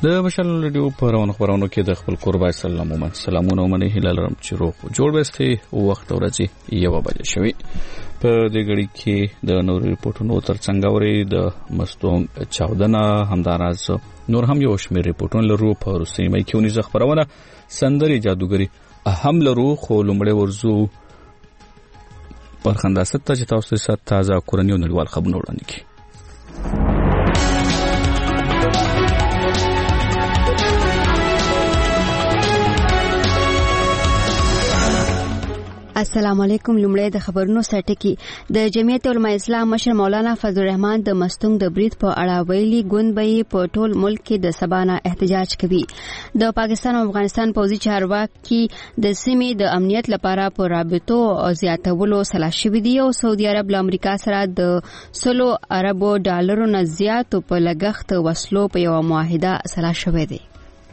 د مشال رادیو په خبرونو کې د خپل قربای سلامونه ومني هلال رم چې روغ جوړ وسته وخت ورځي یو بجې شوي په دې غړي کې د نور ریپورتونو ترڅنګ اوري د مستونګ چاودنه همداراز نور هم یو شمېر ریپورتونه لرو په روسي مې کې ونیزه خبرونه سندري جادوګری اهم لرو خو لومړی ورزو پر خنداست ته چې تاسو سره تازه کورنیو نړیوال خبرونه وړاندې کړي. السلام علیکم. لومړی د خبرونو سرټکی د جمعیت علماء اسلام مشر مولانا فضل الرحمن د مستونګ د برید په اړه ویلي ګوند به په ټول ملک کې د سبانه احتجاج کوي. د پاکستان او افغانستان پوځي چارواکي د سیمې د امنیت لپاره په رابطو زیاتولو سلا شوي دي او سعودي عرب له امریکا سره د 100 اربو ډالرو نه زیات په لګښت وسلو په یو معاهده سلا شوې دي.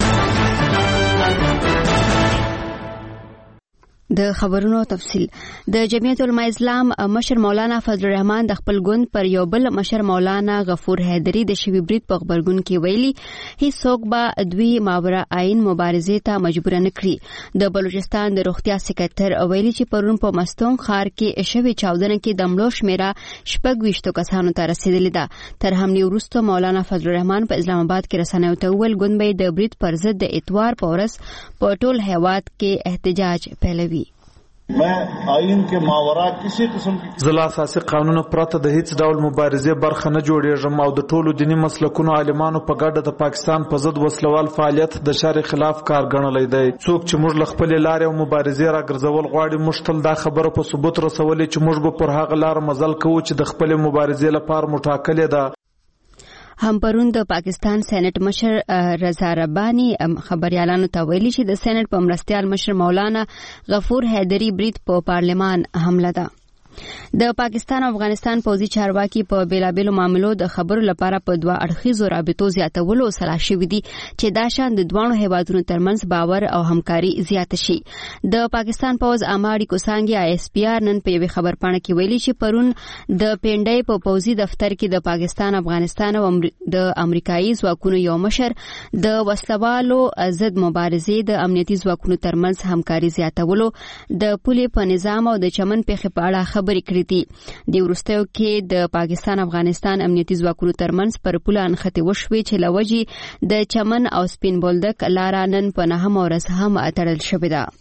د خبرونو تفصیل. د جمعیت علماء اسلام مشر مولانا فضل الرحمن د خپل ګوند پر یو بل مشر مولانا غفور حیدری د شوی برید په خبرګون کې ویلي هیڅ څوک به دوی ماورا عین مبارزې ته مجبور نه کړي. د بلوچستان د روغتیا سکرټر ویلي چې پرون په مستونګ ښار کې شوی چاودنه کې د مړو شمیره 26 کسانو ته رسیدلې ده. تر حملې وروسته مولانا فضل الرحمن په اسلام آباد کې رسنیو ته وویل ګوند به د برید پر ضد د اتوار په ورځ په ټول هیواد کې احتجاج پیلوي. मैं आइन के मावरा किसी किस्म की ضلع اساسي قانون پرته د هیڅ ډول مبارزې برخه نه جوړېږم او د ټولو دیني مسلکونو عالمانو په ګډه د پاکستان په ضد وسلوال فعالیت د شرع خلاف کار ګڼلی دی. څوک چې موږ له خپلې لارې او مبارزې راګرځول غواړي موږ تل دا خبره په ثبوت رسولې چې موږ به پر هغه لار مزل کوو چې د خپلې مبارزې لپاره مو ټاکلې ده. هم پرون د پاکستان سېنات مشر رضا رباني خبريالانو ته ویلي چې د سېنات په مرستيال مشر مولانا غفور حیدری برید په پارلمان حمله ده. د پاکستان او افغانستان پوځي چارواکي په بیلابېلو معاملو د خبرو لپاره په دوه اړخیزو رابطو زیاتولو سلا شوي دي چې دا شان د دوه هیوادونو ترمنځ باور او همکاري زیات شي. د پاکستان پوځ عامه اړیکو څانګې ISPR نن په یوه خبرپاڼه کې ویلي چې پرون د پینډۍ په پوځي دفتر کې د پاکستان افغانستان او د امریکایي ځواکونو یو مشر د وسلوالو ضد مبارزې د امنیتي ځواکونو ترمنځ همکاري زیاتولو د پولې په نظام او د چمن پیښې په اړه خبرې کړې دي. د وروستیو کې د پاکستان افغانستان امنیتي ځواکونو ترمنځ پر پوله انخته وشوي چې لوجي د چمن او سپین بولدک لاره نن په 9 ورځ هم تړل شوې ده.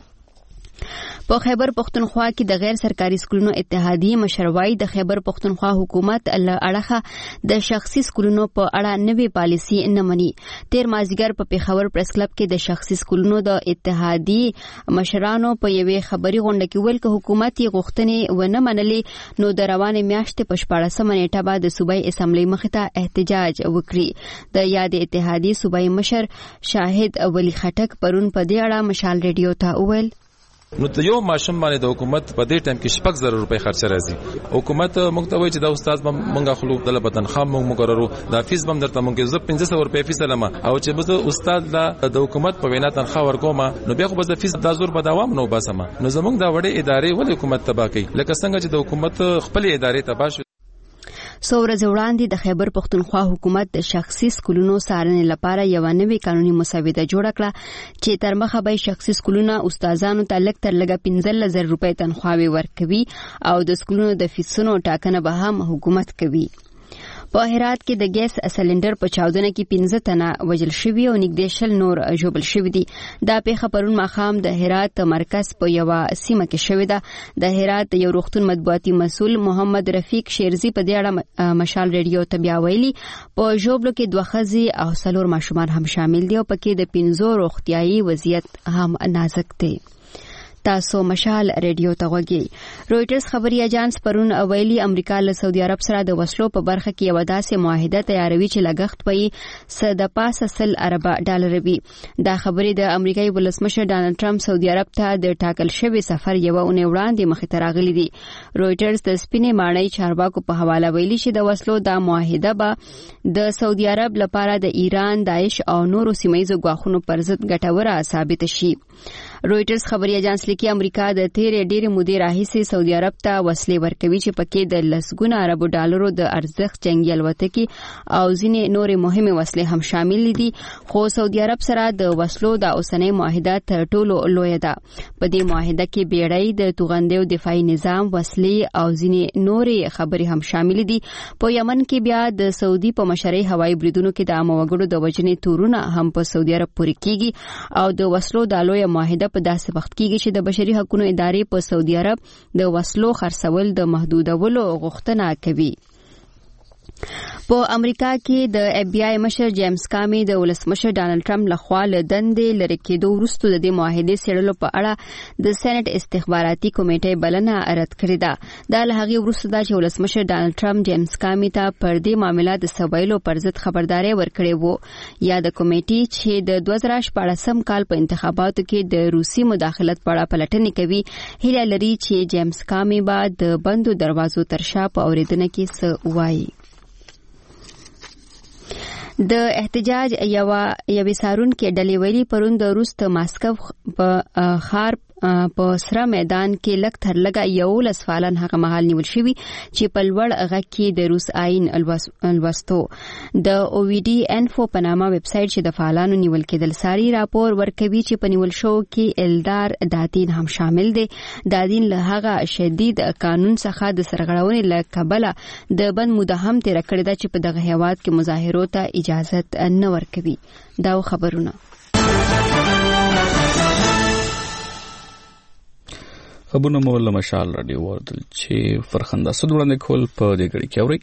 په خیبر پختونخوا کې د غیر سرکاري سکولونو اتحادیه مشروعي د خیبر پختونخوا حکومت اړخه د شخصي سکولونو په اړه نوې پالیسي نه مني. تیر مازیګر په پیښور پریس کلب کې د شخصي سکولونو د اتحادیه مشرانو په یوې خبري غونډه کې ویل چې حکومت یې غوښتنې ونه منلې نو د روانې میاشتې په 14 نیټه بعد د صوبایي اسمبلی مخې ته احتجاج وکړي. د یاد اتحادیه صوبایي مشر شاهد ولی خټک پرون په دې اړه مشال ریډیو ته وویل نو ته یو ماشوم باندې د حکومت په دې ټایم کې 6000 روپۍ خرچه راځي. حکومت موږ ته وایي چې دا استاد مونږه خلو د لبدنخوا موږ مقررو دا فیس بم درته موږ زه 1500 روپۍ فیس لمه او چې بز استاد د حکومت په وینا تنخوا ورکوم نو بیا خو بز فیس د زور په دوام نو باسم نو زمونږ دا وړې ادارې ولې حکومت تبا کوي لکه څنګه چې د حکومت خپل ادارې تبا شو. څو ورځې وړاندې د خیبر پختونخوا حکومت د شخصي سکولونو څارنې لپاره یو نوې قانوني مسوده جوړه کړه چې تر مخه به شخصي سکولونه استادانو ته لږ تر لږه 15000 روپۍ تنخواوي ورکوي او د سکولونو د فیسونو ټاکنه به هم حکومت کوي. په هرات کې د ګیس سلندر په چاودنه کې 15 تنه وژل شوي او نږدې 20 نور ژوبل شوي دي. دا پیښه پرون ماښام د هرات مرکز په یو سیمه کې شوې ده. د هرات یو روغتون مطبوعاتي مسؤل محمد رفیق شیرزی په دې اړه مشال ریډیو ته بیا ویلي په ژوبلو کې 2 ښځې او 4 ماشومان هم شامل دي او پکې د 15 روغتیايي وضعیت هم نازک دی. تاسو مشال ریډیو ته غوږی. رويټرز خبري اژانس پرون ویلي امریکا له سعودي عرب سره د وسلو په برخه کې یو داسې معاهده تیاروي چې لګښت پي 150 ارب ډالر وي. دا خبري د امریکایي ولسمشر ډانلډ ټرمپ سعودي عرب ته د ټاکل شوی سفر یو اونۍ وړاندې مخې ته راغلي دي. رويټرز د سپینې ماڼۍ چارواکو په حواله ویلي چې د وسلو دا معاهده به د سعودي عرب لپاره د ایران، داعش او نورو سیمایي ځواکونو پر ضد ګټوره ثابت شي. رويټرز خبري اژانس لیکي امریکا د تیرې ډېرې مودې راهیسې سعودي عرب ته وسلې ورکوي چې پکې د لسګونه اربو ډالرو د ارزښت جنگي الوتکې او ځینې نورې مهمې وسلې هم شامل دي. خو سعودي عرب سره د وسلو د اوسنۍ معاهده تر ټولو لویه ده. په دې معاهده کې بیړۍ د توغندیو دفاعي نظام وسلې او ځینې نورې خبرې هم شامل دي. په یمن کې بیا د سعودي په مشرۍ هوایي بریدونو کې د عامه وګړو د وژنې تورونه هم په سعودي عرب پورې کیږي او د وسلو د لویه معاهده په داسې وخت کیږي چې د بشري حقوقو ادارې په سعودي عرب د وسلو خرڅول د محدودولو غوښتنه کوي. په امریکا کې د اف بی آی مشر جیمز کامي د ولسمشر ډانلډ ټرمپ لخوا له دندې لرې کېدو وروسته د دې معاهدې څېړلو په اړه د سېنات استخباراتي کمیټې بلنه رد کړې ده. دا له هغې وروسته ده چې ولسمشر ډانلډ ټرمپ جیمز کامي ته پر دې معامله د سویلو پر ضد خبرداری ورکړې وو. یا د کمیټې چې د 2014 کال په انتخاباتو کې د روسي مداخلت په اړه پلټنې کوي هیله لري چې جیمز کامي به د بندو دروازو تر شا په اورېدنه کې څه وایي. د احتجاج یوې سارونکې ډلې ویلي پرون د روس د ماسکو په ښار په سره میدان کې لږ تر لږه 11 فعالان هغه مهال نیول شوي چې په لوړ غږ کې د روس آئین الوستو. د او وی ډي انفو په نامه ویب سایټ چې د فعالانو نیول کېدل ساري راپور ورکوي چې په نیول شو کې الدار دادین هم شامل دی. دادین له هغه شدید قانون څخه د سرغړونې له کبله د بند موده هم تیر کړې ده چې په دغه هیواد کې مظاهرو ته اجازه نه ورکوي. دا خبرونه خبرونه مو له مشال رادیو ورته چې فرخنده صد وړاندې کول په دې غړي کې اوري.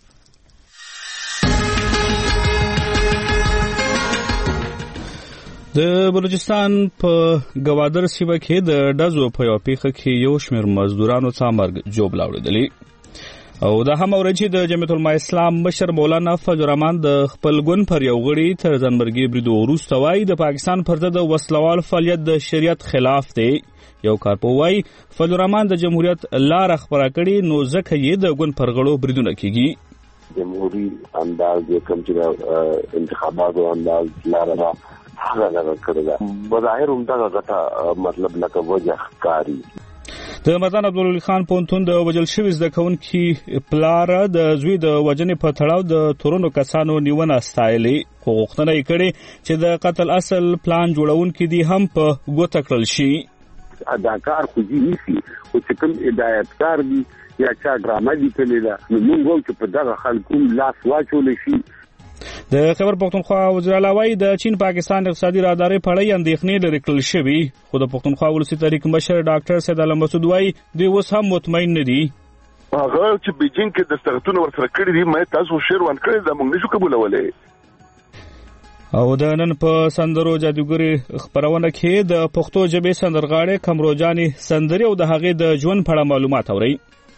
د بلوچستان په گوادر سیمه کې د ډزو په یو پیښه کې یو شمېر مزدورانو ته مرګ جوب لاوړېدلی او دا هم اوري چې د جمعیت العلماء اسلام مشر مولانا فضل الرحمن د خپل ګوند پر یو غړي تر ځانمرګي بریدو وروسته وایي د پاکستان پر ضد د وسلوال فعالیت د شریعت خلاف دی. یو کارپوهی فضل الرحمن د جمهوریت لار خبره کړي نو ځکه یې د ګوند پر غړو بریدونه کیږي. جمهوری انداز د کوم چې انتخاباتو انداز لار را هغه لاره کړی ده بظاهر همدغه غټه مطلب لکه وجه ښکاري. د مردان عبدالولي خان پوهنتون د وژل شوي زده کوونکي پلار د زوی د وژنې په تړاو د تورنو کسانو نیونه ستایلې خو غوښتنه یې کړې چې د قتل اصل پلان جوړونکي دي هم په ګوته کړل شي. اداکار خو دې نیسي خو چې کوم هدایتکار دي یا چا ډرامه لیکلې ده نو موږ وایو چې په دغه خلکو لاس واچولی شي. د خیبر پختونخوا وزیر اعلی وایي د چین پاکستان اقتصادي راهدارۍ په اړه اندېښنې لرې کړل شوي خو د پختونخوا ولسي تحریک مشر ډاکټر سید عالم مسعود وایي دوی اوس هم مطمئن نه دي. هغه چې بیجینګ کې د سرغتونو ورسره کړي دي مې تاسو شیر ون کړی دا موږ نشو قبولولی. او د نن په سندرو جادوګري خبرونه کې د پښتو ژبې سندرغاړې کمروجانې سندري او د هغې د ژوند په اړه معلومات اورئ.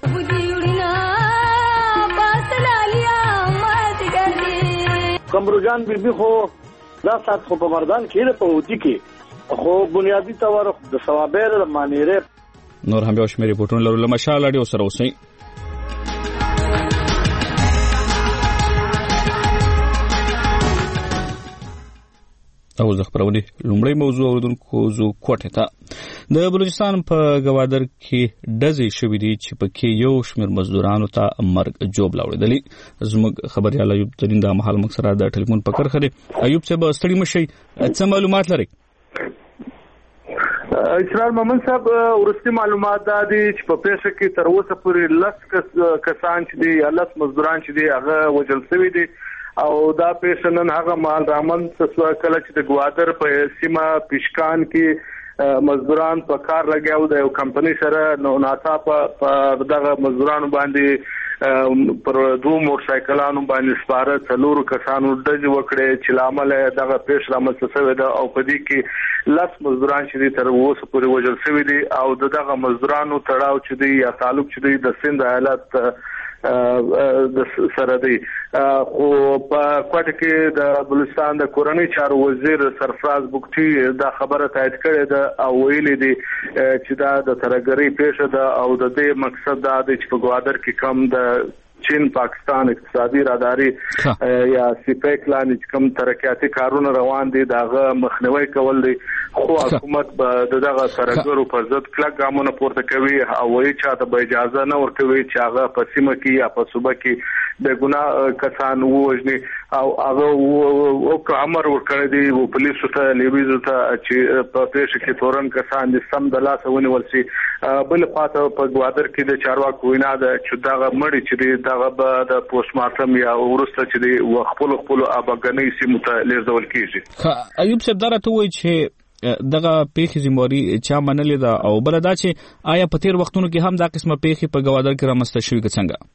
کمروجان بیبي خو دا سات خو په مردان کې په ودی کې خو بنیادی تور د ثوابیر مانیره نور هم یو شمېر ریپورټونه لرو. له مشال اړیو سره اوسئ. او د خبرونې لومړی موضوع اوریدونکو زو کوټه ته د بلوچستان په گوادر کې ډزې شوې دي چې پکې یو شمېر مزدورانو ته مرګ جوب لاوړېدلی. زموږ خبريال ایوب ترین د مهال موږ سره د ټلیفون په کرخه دی. ایوب صاحب ستړي مشي څه معلومات لري؟ اسرار محمد صاحب ورستي معلومات دا دي چې په پیښه کې تر اوسه پورې 10 کسان چې دي 10 مزدوران چې دي هغه وژل شوي دي او دا پیښه نن هغه مال رامن څه کله چې د گوادر په سیمه پیشکان کې مزدوران په کار لګیاو د یو کمپنی سره نو ناڅا په دغه مزدورانو باندې پر دوه موټر سایکلانو باندې سپاره څلور کسانو ډز وکړي چې لامل دغه پیښه رامنځته شوې ده او په دې کې 10 مزدوران چې تر اوسه پورې وژل شوي دي او دغه مزدورانو تړاو چې دی یا تعلق چې دی د سند ایالت د سره دی. خو په کوټه کې د بلوچستان د کورنۍ چارو وزیر سرفراز بوکټي دا خبره تایید کړې ده او ویلي دي چې دا د ترګری پیښه ده او د دې مقصد دا دی چې په گوادر کې کم د چین پاکستان اقتصادي راهداري یا سیپیک لاندې کوم ترقیاتي کارونه روان دي داغه مخنیوي کول دي خو حکومت به دغه سرګرو پر ضد کلک ګامونه پورته کوي او وایي چې ته به اجازه نه ورکوي چې هغه په سیمه کې یا په صوبه کې د ګناه کسان ووجني او هغه او امر ورکړی دی او پولیسو ته لیویزو ته چې په پیښه کې تورن کسان د سم د لاس ونیول شي. بل پاته په ګوادر کې د چارواکو وینا ده چې دغه مړی چې دغه به د پوسټ مارټم یا ورسته چې د خپل ابګنۍ سیمو ته لیږدول کیږي. ایوب صاحب درته وایي چې دغه پیښې ذمہواری چا منلې ده او بل دا چې آیا په تیر وختونو کې هم دا قسمه پیښې په ګوادر کې رامنځته شوې که څنګه؟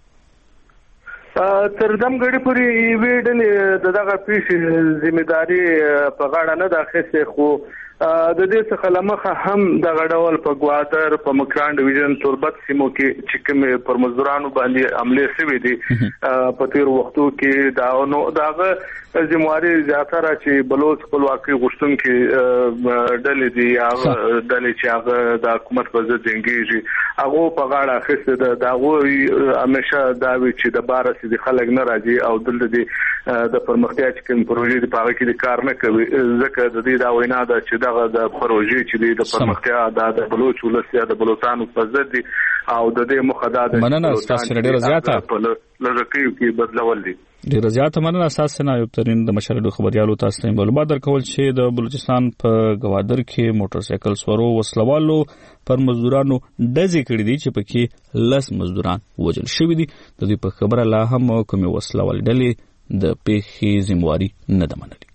تر دمګړي پورې ویډلې دغه پیښې ذمہداري په غاړه نه ده اخیستې خو د دې څخه لمخه هم د غډول په ګوادر په مکران ډیویژن تربت سیمو کې چې کوم پر مزدورانو باندې حمله شوې دي په تیر وختو کې داغه ذمہواری زیاتره چې بلوچ خپلواکي غوښتونکي ډلې دي هغه ډلې چې هغه د حکومت په ضد جنګيږي هغه په غاړه اخیسته ده داغه همیشه دا وی چې د بارسي د خلک نه راځي او دلته د پرمختیا چې کوم پروژې د پاره کې کار نه کوي ځکه د دې دا وینا ده چې دغه د پروژې چې د پرمختیا د بلوچ ولسیا د بلوچستان په ضد دي او د دې مخه د مننه تاسو ډیره زیاته لږکیو کې بدلول دي. ډیره زیاته مننه تاسو نه یو ترين د مشرلو خبريالو تاسو ته معلومات درکول چې د بلوچستان په ګوادر کې موټر سایکل سورو وسلوالو پر مزدورانو ډزې کړې دي چې پکې 10 مزدوران وژل شوي دي. د دې په خبره لا هم کومې وسلوال ډلې د پیښې ذمہواری نه ده منلې.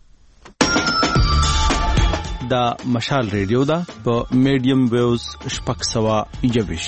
دا مشال ریډیو دا په میډیم ویوز شپږ سوه یویش.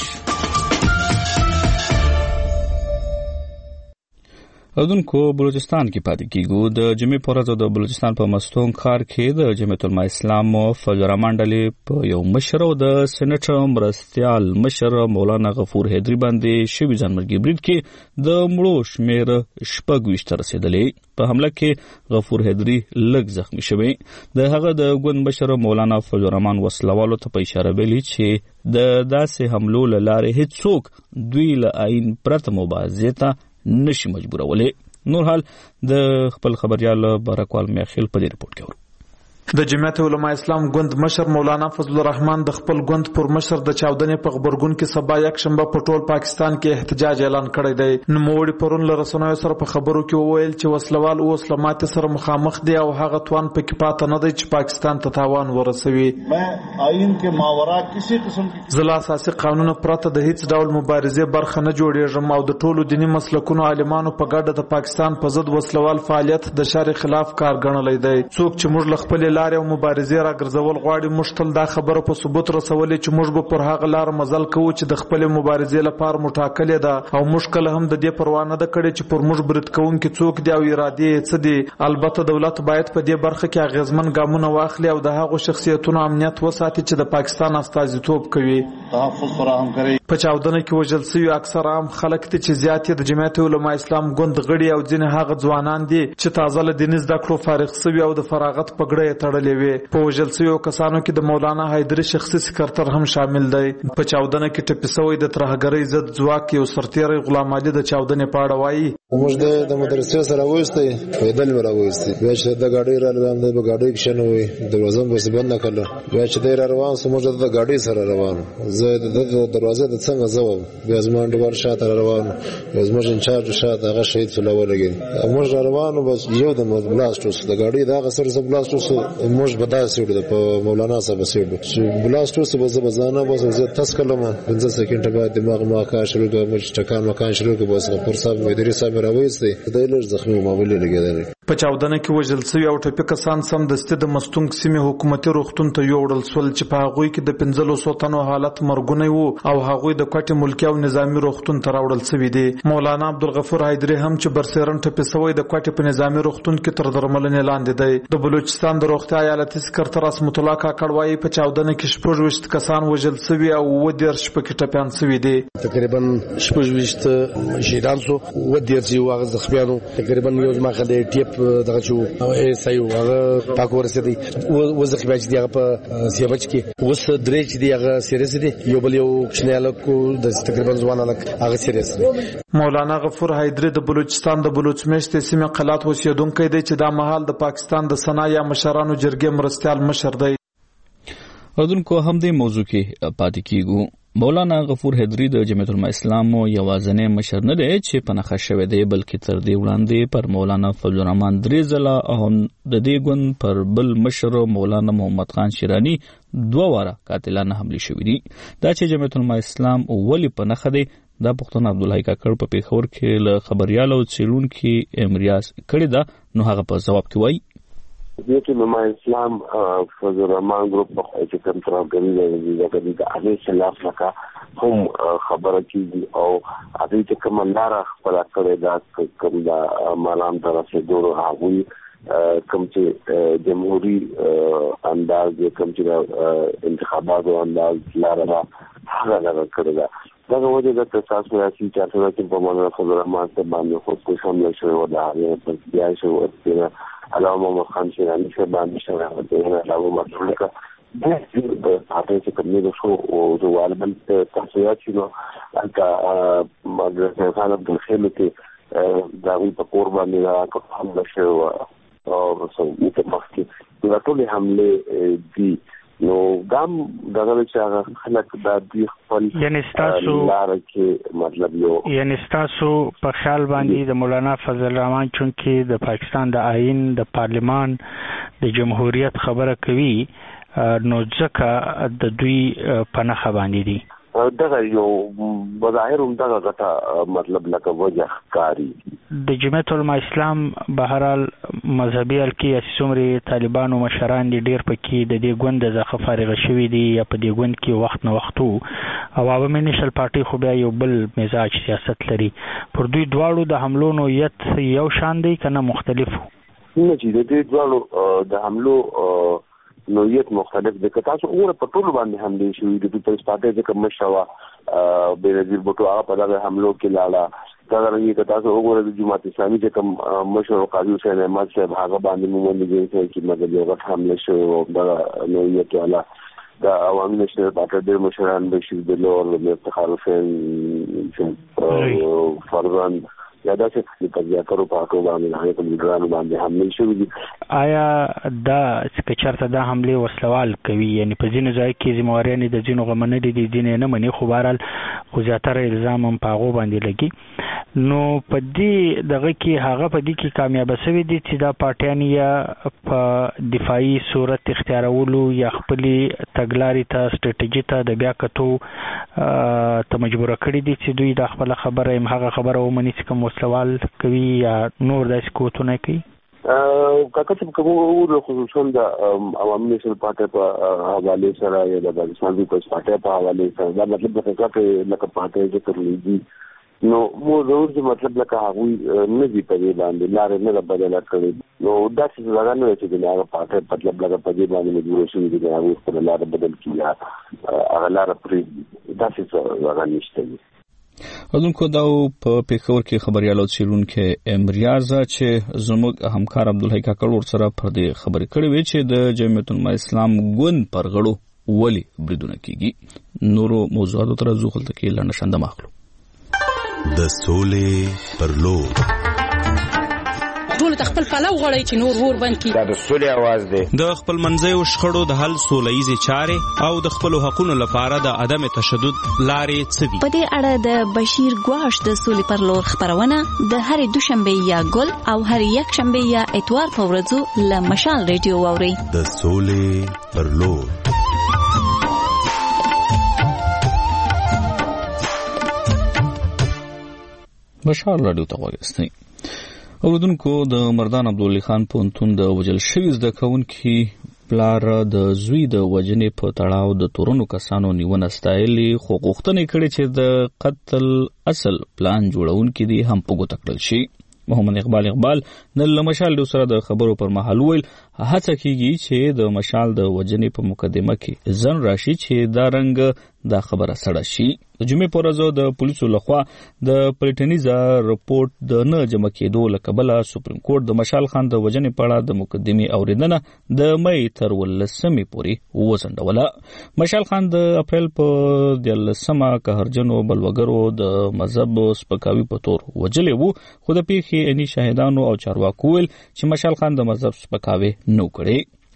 اردنکو بلوچستان کې پاتې کیږو. د جمعې په ورځ د بلوچستان په مستون ښار کې د جمعیت العلماء اسلام فضل الرحمن ډلې په یو مشر او د سېنټ مرستیال مشر مولانا غفور حیدري باندې شوي ځانمرګي برید کې د مړو شمیر 26 ته رسېدلی. په حمله کې غفور حیدري لږ زخمی شوی. د هغه د ګوند مشر مولانا فضل الرحمن وسلوالو ته په اشاره ویلي چې د داسې حملو له لارې هیڅوک دوی له آئین پرته مبارزې ته نشي مجبورولې. نور حال د خپل خبريال بارکوال میخیل په دې رپورت کې ورو. د جمعیت علماء اسلام ګوند مشر مولانا فضل الرحمن د خپل ګوند پر مشر د چاودنې په خبرګون کې سبا یک شنبه په ټول پاکستان کې احتجاج اعلان کړی دی. نوموړي پرون له رسنیو سره په خبرو کې وویل چې وسلوال اوس له ماتې سره مخامخ دي او هغه توان پکې پاته نه دی چې پاکستان ته تاوان ورسوي. زه اساسي قانون پرته د هیڅ ډول مبارزې برخه نه جوړېږم او د ټولو دیني مسلکونو عالمانو په ګډه د پاکستان په ضد وسلوال فعالیت د شرع خلاف کار ګڼلی دی. څوک چې موږ له خپل لارې او مبارزې راګرځول غواړي موږ تل دا خبره په ثبوت رسولې چې موږ به پر هغه لار مزل کوو چې د خپل مبارزې لپاره مو ټاکلې ده او موږ کله هم د دې پروا نه ده کړې چې پر موږ برید کوونکي څوک دي او ارادې یې څه دي. البته دولت باید په دې برخه کې اغیزمن ګامونه واخلي او د هغو شخصیتونو امنیت وساتي چې د پاکستان استازیتوب کوي. په چاودنه کې وژل شوي اکثر عام خلک دي چې زیات یې د جمعیت علماء اسلام ګوند غړي او ځینې هغه ځوانان دي چې تازه له دیني زده کړو فارغ شوي او د فراغت په ګړه یې تړلې وي. په وژل شویو کسانو کې د مولانا حیدري شخصي سکرټر هم شامل دی. په چاودنه کې ټپي شوی د ترهګرۍ ضد ځواک یو سرتیری غلام علي د چاودنې په اړه وایي. موږ د مدرسې سره وایستې پیدل مې راوایستې بیا چې د ګاډۍ را روان دی په ګاډۍ کې شنوي دروازه مې بند نه کړله بیا چې دی را روان سو موږ د ګاډۍ سره روان زه د دروازې د څنګه زوم بیا زما انډیوال شاته روان زموږ انچارج شاته هغه شهید فلور لګي موږ روانو بس یو د بلاست اوس د ګاډۍ دا غسر سره بلاست اوس موږ بداسي د مولانا صاحب سیډ چې بلاست اوس به زبزانه بس زه تاسو کلمه 15 سکند بعد دماغ ما کا شروع کوم چې ټکان مکان شروع کوم بس غفور صاحب مدیری صاحب راوېستي د لږ زخمي معاملې لګیدل. په چاودنه کې وژل شوي او ټپي کسان سمدستي د مستونګ سیمې حکومتي روغتون ته یوړل شول چې په هغوی کې د 1500 تنو حالت مرګونی وو او هغوی د کوټې ملکي او نظامی روغتون ته راوړل شوي دي. مولانا عبدالغفور حیدري هم چې برسیرن ټپي شوی د کوټې په نظامی روغتون کې تر درملنې لاندې دی. د بلوچستان د روغتیا ایالتي سکرټر اسمت الله کاکړ وایي په چاودنه کې 26 کسان وژل شوي او 10 پکې ټپیان شوي دي. تقریبا 26 شهیدان شو 10 واغ زخمیانو تقریبا یو ځمکه د ټیپ دغه شو او ایسایو هغه پاک ورسېدی وزخ بیا چې هغه په سیبچ کې اوس درې چې دی هغه سیریس دي یو بل یو شنیاله کو د تقریبا ځوان هغه سیریس دي. مولانا غفور حیدري د بلوچستان د بلوچ میشتې سیمې قلات اوسیدونکی دی چې دا مهال د پاکستان د سنا یا مشرانو جرګې مرستیال مشر دی. اردوونکو هم دې موضوع کې پاتې کیږو. مولانا غفور حیدری د جمعیت العلماء اسلام یوازینی مشر نه دی چې په نخښه شوی دی، بلکې تر دې وړاندې پر مولانا فضل الرحمن 3 ځله او د دې ګوند پر بل مشر مولانا محمد خان شیرانی 2 واره قاتلانه حمله شوې دي. دا چې جمعیت العلماء اسلام ولې په نخښه دی، دا پوښتنه عبدالحی کاکړ په پیښور کې له خبريال او څېړونکي امریاز کړې ده، نو هغه په ځواب کې وایي جمعیت العلماء اسلام فضل الرحمن ګروپ په چې کوم ترګری دی د هغه خلاف لکه هم خبره کیږي او هغه چې کوم لار خپل کړی دا کوم دا مالام طرفه دورو هغه کوم چې جمهوریت انداز کوم چې انتخاباتو انداز لار را هغه کړی دا دغه وجه د تاسو راځي چې تاسو چې په مولانا فضل الرحمن ته باندې خو په شامل شوی و دا هغه بیا شو علامه محمد خان شیرانی څخه باندې شوی و دا علامه مطلقه د پاتې چې کومې د شو او د والبل تاسو چې نو البته مدرسې خان عبد الخالق کې دا وی په قربان دی راکړه هم شو او څو په مخکې د ټولې حمله دی نو ګام دغه چې خلک د دې خپل یعنی تاسو لار کې مطلب یعنی تاسو په خیال باندې د مولانا فضل الرحمن چونکی د پاکستان د آئین د پارلمان د جمهوریت خبره کوي نو ځکه د دوی په نخښه باندې دي دغه یو بظاهر دغه غټه مطلب لکه وجه ښکاري. د جمعیت العلماء اسلام بهرحال مذهبي الکی اسومري طالبانو مشران دي ډیر پکې د دې ګوند ځخه فارغ شوي دي یا په دې ګوند کې وخت نه وختو او عوامي نشل پارټي خو بیا یو بل مزاج سیاست لري. پر دوی دواړو د حملو نوعیت یو شان دی کنه مختلف؟ نه چې د دې دواړو د حملو نوعیت مختلف دي. که تاسو وګورئ په ټولو باندې حمله شوې د پیپلز پارټي چې کوم مشوا بېنظیر بوټو هغه په دغه حملو کې لاړه. دا رنګي که تاسو وګورئ د جماعت اسلامي چې کوم مشر قاضي حسین احمد صاحب هغه باندې موږ دې چې مګر یو غټ حمله شوې او دا نوعیت والا د عوامي نشنل پارټي د مشران بشیر بلور مفتخر حسین فرزان یا دا چې په ځاترو پاکو باندې هغه په لیډرانو باندې حمله شوې دي. آیا دا چې چرته دا حمله وسلوال کوي یعنی په ځینو ځای کې ذمہواران د ځینو غمنه دي دین نه مني خو بهرحال خو زیاتره الزام هم پاغو باندې لګي نو په دې دغه کې هغه په دې کې کامیاب شوی دي چې دا پارټیان یا په دفاعي صورت اختیارولو یا خپل تګلاري ته سټریټیجی ته د بیا کتو ته مجبور کړی دي چې دوی د خپل خبره هم هغه خبره ومني چې کوم سوال کوي یا نور داسې کوتونه کوي. کاکا چې کومو خصوصا د عوامي نشل پارټي په حواله سره یا د پاکستان پیپلز پارټي په حواله سره دا مطلب د فکر لکه پارټي چې کړی نو مو ضروري مطلب لکه هغه نه دي په دې باندې لار نه بدل کړی نو دا چې څنګه نه چې دا پارټي مطلب لکه په دې باندې مجبور شي چې هغه خپل لار بدل کړي هغه لار پرې دا چې څنګه نشته. اذن کو دا په پیښور کې خبريال او څېړونکي امریاز چې زموږ همکار عبدالحی کاکړ ورسره پر دې خبرې کړې وې چې د جمعیت العلماء اسلام ګوند پر غړو ولي بریدونه کیږي. نورو موضوعاتو تر ځو خلته کې لنډه شنده ماخلو. د سولې پر لور ټول خپل پلو غړی چې نور ور بند کی. دا د سولې आवाज دی. د خپل منځي او شخړو د حل سولهیزي چارې او د خپل حقوقو لپاره د عدم تشدد لارې څدي. په دې اړه د بشیر ګواش د سولې پر لور خبرونه د هرې دوشنبه یا ګل او هرې یک شنبه یا اتوار په ورځو له مشال ریډیو واوري. د سولې پر لور مشال رادیو ته وګورئ. اوردونکو د مردان عبدالله خان پونتون د وجل شوی زده کوونکی پلار د زوی د وجنې په تړاو د تورونو کسانو نیونه ستایلي خو غوښتنه کړې چې د قتل اصل پلان جوړونکي دي هم په ګوته کړل شي. محمد اقبال نن له مشال سره د خبرو پر مهال ویل هڅه کیږي چې د مشال د وجنې په مقدمه کې ځن راشي چې دا رنګ دا خبره سره شي. د جمعې پر ورځ د پولیسو لخوا د پلیټنیزا رپورت د نه جمع کېدو لکبله سپریم کورټ د مشال خان د وجنې په اړه د مقدمې اوریدنه د مې تر 18 پورې وځنډوله. مشال خان د اپریل په 18 قهرجنو بلوګرو د مذهب سپکاوي په تور وجلې وو خو د پیښې اني شاهدانو او چارواکو ویل چې مشال خان د مذهب سپکاوي نو کړي.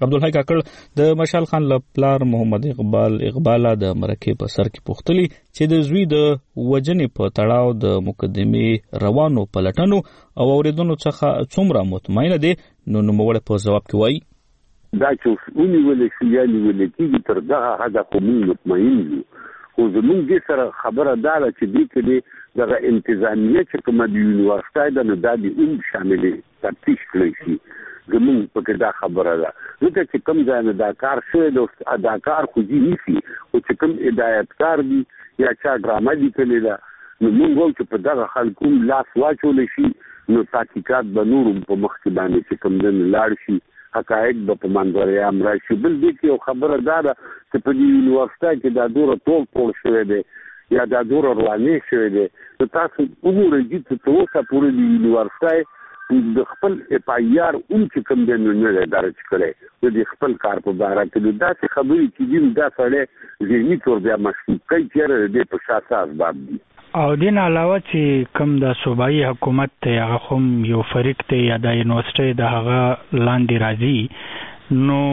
عبدالحی کاکړ د مشال خان لپلار محمد اقبال د مرکه په سر کې پوښتلی چې د زوی د وجنې په تړاو د مقدمې روانو پلټنو او اوریدونو څخه څومره مطمئنه دي. نو نوموړی په جواب کې وایي دا چې ونیول شي یا نیول کېږي تر دغه حده خو موږ مطمئن یو، خو زموږ دې سره خبره دا ده چې دې کې دغه انتظامیه چې کومه د یونیورسټۍ ده نو دا دې هم شاملې تفتیش کړی شي. زموږ پکې دا خبره ده ځکه چې کوم ځای نه دا کار شوی دی دا کار خو دې نیسي، خو چې کوم هدایتکار دي یا چا ډرامه لیکلې ده نو موږ وایو چې په دغه خلکو لاس واچولی شي نو تحقیقات به نور په مخ کې باندې چې کوم دن لاړ شي، حقایق به په منظریام راشي. بل دې کې یو خبره دا ده چې په دې یونیورسټۍ کې دا دوره ټول شوی دی یا دا دوره روانې شوی دی نو تاسو وګورئ چې تر اوسه پورې د یونیورسټۍ د خپل اپایار چې کوم دی نو نه دی درج کړی د خپل کار په باره کې داسې خبرې چې دي دا سړی ذهني طور بیا مشکوک کوي چېرې د په شاته اسباب دي. او دین علاوه چې کوم د صوبایي حکومت ته هغه هم یو فریق ته یا د یونیورسيټي د هغه لاندې راځي نو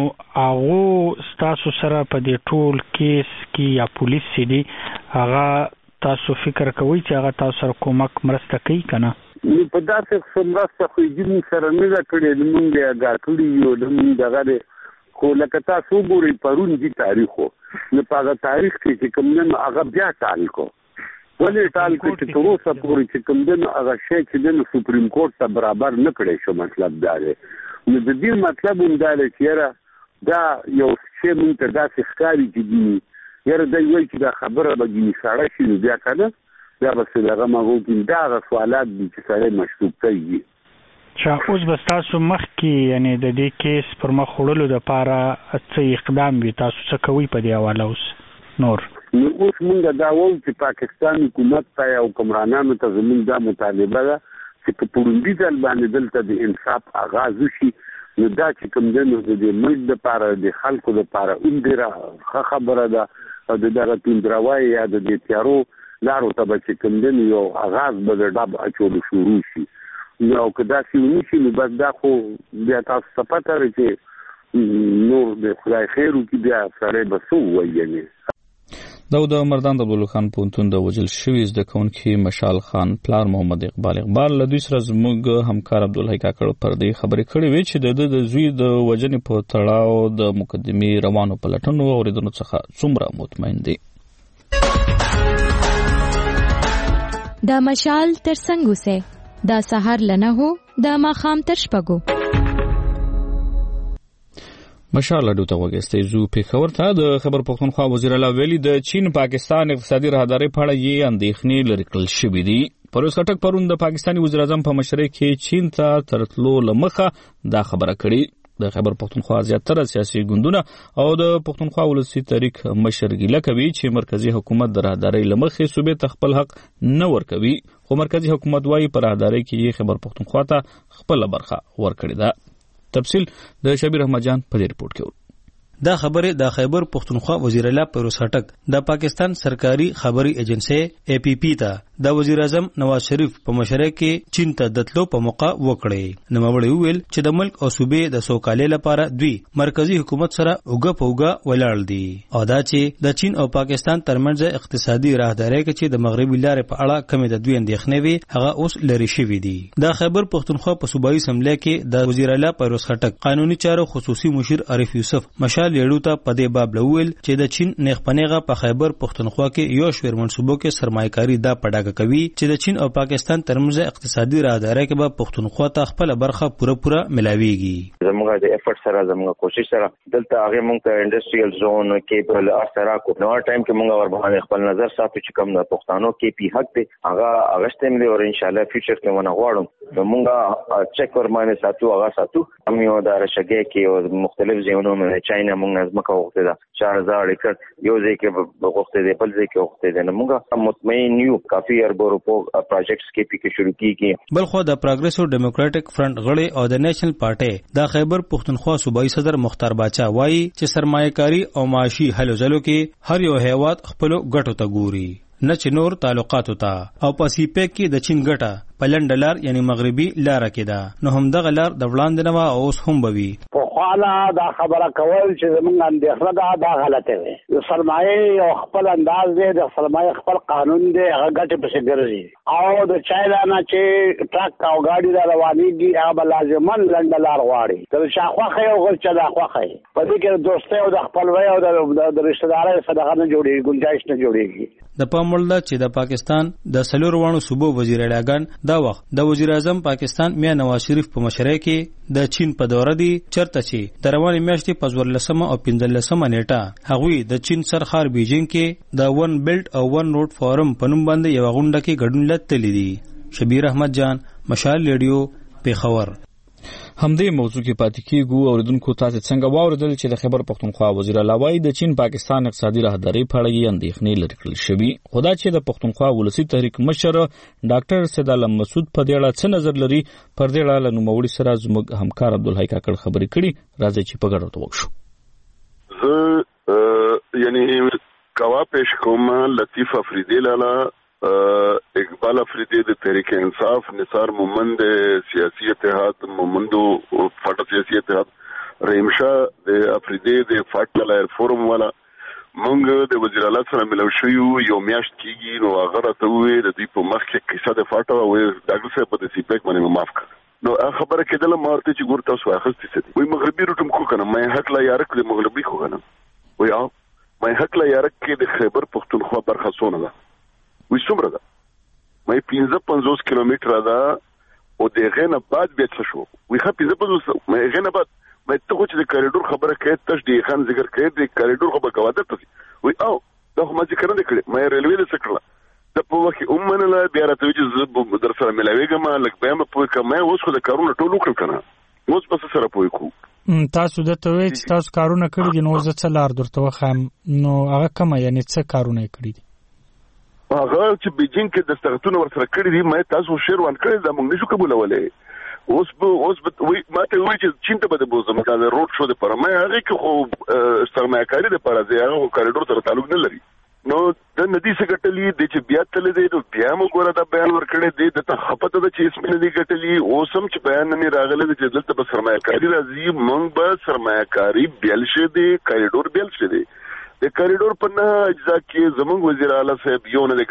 هغه تاسو سره په دې ټول کیس کې یا پولیس دي هغه تاسو فکر کوئ چې هغه تاسو سره کومک مرسته کوي کنه؟ نو په داسې سمرسته خو دې سره نه دا کړی موږ یې اګاکړي یو د دغه خو لکه تاسو ګورئ پرون دي تاریخ نو په هغه تاریخ کې کوم نه هغه بیا ټال کو ولې ټال کو چې تر اوسه پورې چې کوم نه هغه شی چې د سپریم کورټ ته برابر نه کړی شو. مطلب دا دی نو د دې مطلب هم دا دی چې دا یو شی مونږ ته داسې ښکاري چې دي یاره دی وایي چې دا خبره به ګینې ساړه شي نو بیا که نه بیا به څه دغه مغوکي دا هغه سوالات دي چې سړی مشکوک کوي. اوس به تاسو مخکې یعنی د دې کیس پر مخ وړلو دپاره څه اقدام وي تاسو څه کوئ په دې حواله اوس نور؟ نو اوس مونږ دا وایو چې پاکستان حکومت ته او حکمرانانو ته زموږ دا مطالبه ده چې په پوروندي ځل باندې دلته د انصاف آغاز وشي نو دا چې کوم دی نو د دې ملک دپاره د خلکو دپاره هم ډېره ښه خبره ده او د دغه توندروای یا د دې تیارو لارو ته به چې کوم دی نو یو آغاز به د ډب اچولو شروع شي. نو که داسې ونشي نو بس دا خو بیا تاسو ته پته لري چې نور د خدای خیر وکړي بیا سړی به څه ووایي یعنې. دا د مردان د عبدالله خان پوهنتون د وژل شوي زده کوونکي مشال خان پلار محمد اقبال له دوی سره زموږ همکار عبدالحی کاکړ پر دې خبرې کړې وې چې د زوی د وژنې په تړاو د مقدمې روانو پلټنو او اوریدنو څخه څومره مطمئن دي. دا مشال تر څنګ اوسئ دا سهار لنه هو دا ماښام تر شپږو. مشال اډو ته وګستې زو پیښور ته د خبر پښتونخوا وزیر اعلی ویلي د چین پاکستان اقتصادي راهداري په اړه یې اندېښنې لرې کړل شوې دي. پرویز خټک پرون د پاکستاني وزیر اعظم په مشرۍ کې چین ته ترتلو لمخه دا خبره کړې. د خبر پښتونخوا زیاتره سیاسي ګوندونه او د پښتونخوا ولسی تحریک مشر ګیله کوي چې مرکزی حکومت د راهداري لمخه صوبې ته خپل حق نه ورکوي، خو مرکزی حکومت وايي پر راهداري کې خبر پښتونخوا ته خپل برخه ورکړي ده. تفصیل د شبیر احمد جان په دې رپورت کې. دا خبره د خیبر پختونخوا وزیر اعلی پرویز خټک د پاکستان سرکاري خبري ایجنسی اے پی پی ته د وزیر اعظم نواز شریف په مشرۍ کې چین ته دتلو په موقع وکړي. نوموړي وویل چې د ملک او صوبې د سوکالۍ لپاره دوی مرکزی حکومت سره اوګه په اوګه ولاړ دي او دا چې د چین او پاکستان ترمنځ اقتصادي راهداري کې چې د مغربي لارې په اړه کمی د دوی اندېښنې وي هغه اوس لري شوې دي. د خیبر پختونخوا په صوبایي اسمبلی کې د وزیر اعلی پرویز خټک قانوني چارو خصوصي مشیر عارف یوسف مشال لیړو ته په دې باب لویل چې د چین نیغپنیغه په خیبر پختونخوا کې یو شمېر منصوبو کې سرمایه‌کاري دا پډاګه کوي چې د چین او پاکستان ترمنځ اقتصادي راهداري کې به پختونخوا ته خپل برخه پوره ملاويږي. زموږ د افورت سره زموږ کوشش سره دلته هغه موږ ته انډستریال زون کې په اثر کو نو ټایم کې موږ ور باندې خپل نظر ساتو چې کوم د پښتنو کې پی حق دی هغه اغشتم دی او ان شاء الله فیوچر کې ونه غواړم نو موږ چک ور باندې ساتو هغه ساتو هم یو د رشګه کې او مختلف ځایونو کې چاینا موږ مکه وخته دا 4000 ایکر یو ځای کې وخته دی بل ځای کې وخته دی نو موږ مطمئن یو کافي اربورو پروجیکټس کې پی کې شروع کیږي. بلخو د پروګریسو ډیموکراټک فرنٹ غړي او د نېشنل پارټي د خیبر پختونخوا صوبایي صدر مختار باچا وایي چې سرمایه‌کاري او معاشي هلو ځلو کې هر یو هیواد خپل ګټو ته ګوري نه چې نور تعلقاتو ته او په سیپیک کې د چین ګټه پلن ډالر یعنی مغربي لار کې ده نو هم دغه لار د وړاندې نه او اوس هم بوي په خوا معنا دا خبره کول چې زمونږ اندېښنه دا غلطه وي. د سرمایه او خپل انداز دی، د سرمایه خپل قانون دی، هغه ګټه پسې ګرځي او د چاینا نه چې ټرک او گاډي دا روانيږي هغه لازمان لنډه لار غواړي. د شاخواخه او غل چې دا خوخه په دې کې دوستي او د خپلوي او د رشتہ دارۍ صدقه نه جوړيږي، گنجائش نه جوړيږي. د پاموړ ده چې د پاکستان د سلوروانو صوبو وزیر اعلیګان دا وخت د وزیر اعظم پاکستان میا نواز شریف په مشرۍ کې د چین په دوره دی چرته چې د روانې میاشتې په 14 او 15 نیټه هغوی د چین سرخار بیجینګ کې د ون بیلټ او ون روډ فورم په نوم باندې یو غونډه کې ګډون لټلې دي. شبیر احمد جان، مشال ریډیو، پیښور. همدې موضوع کې پاتې کیږو. اوریدونکو تاسو څنګه واوریدل چې د خیبر پختونخوا وزیر اعلی د چین پاکستان اقتصادي راهداري په اړه یې اندېښنې لري کړل شوې. خدا چې د پختونخوا ولسی تحریک مشر ډاکټر سید عالم مسعود په دې اړه څه نظر لري، پر دې اړه له نوموړي سره زموږ همکار عبدالحی کاکړ خبرې کړي. راځي چې په ګډه وښو. یعنی کوا پیش کوم لطیف افریدی لالا، اقبال افریدی د تحریک انصاف، نثار مومند سیاسی اتحاد مومندو فاټا سیاسی اتحاد، رحیم شاه د افریدی د فاټا لایر فورم والا مونږ د وزیر اعلی سره ملو شو یو میاشت کیږي. نو هغه راته وې د دې په مخ کې قصه د فاټا او ډاکټر صاحب په دې پیک باندې معاف کړ. نو خبره کېدله مارته چې ګور تاسو اخستې ستې وي مغربي روټم کو کنه مې حق لا یارک د مغربي کو کنه وي او مې حق لا یارک کې د خیبر پختونخوا برخه سونه ده وي څومره ده مې 55 کیلومتر ده او دغه نه بعد بیا څه شو وي خا 55 مې غنه بعد مې ته خو چې د کریډور خبره کوي تاسو د خان ذکر کوي د کریډور خبره کوي ته وي او دا خو ما ذکر نه کړی مې ریلوی د سکړه د په وخت اومنه لا بیا راته چې زه در سره ملاویږم لکه به مې پوي کوم اوس خو د کارونه ټول وکړ کنه اوس پس سره پوي کو تاسو د ته وی چې تاسو کارونه کړی دي نو زه څه لار درته وخم نو هغه کوم یعنی څه کارونه کړی دي هغه چې بیجینګ کې د ستغتون ور سره کړی دي مې تاسو شیر وان کړی دا موږ نشو قبولولې اوس وی ماته وی چې چین ته به بوزم دا روډ شو د پر مې هغه کې خو سرمایه‌کاري د پر ځای هغه کاریډور سره تعلق نه لري نو د ندی سګټلې د چې بیا تل دې نو بیا موږ ګوره دا بیان ورکړې دې د ته خپته د چې اسمه ندی ګټلې اوسم چې بیان نه راغله چې دلته به سرمایه‌کاري راځي موږ به سرمایه‌کاري بیل شه دي کاریډور بیل شه دي د کاریډور په نه اجزا کې زموږ وزیر اعلی صاحب یو نه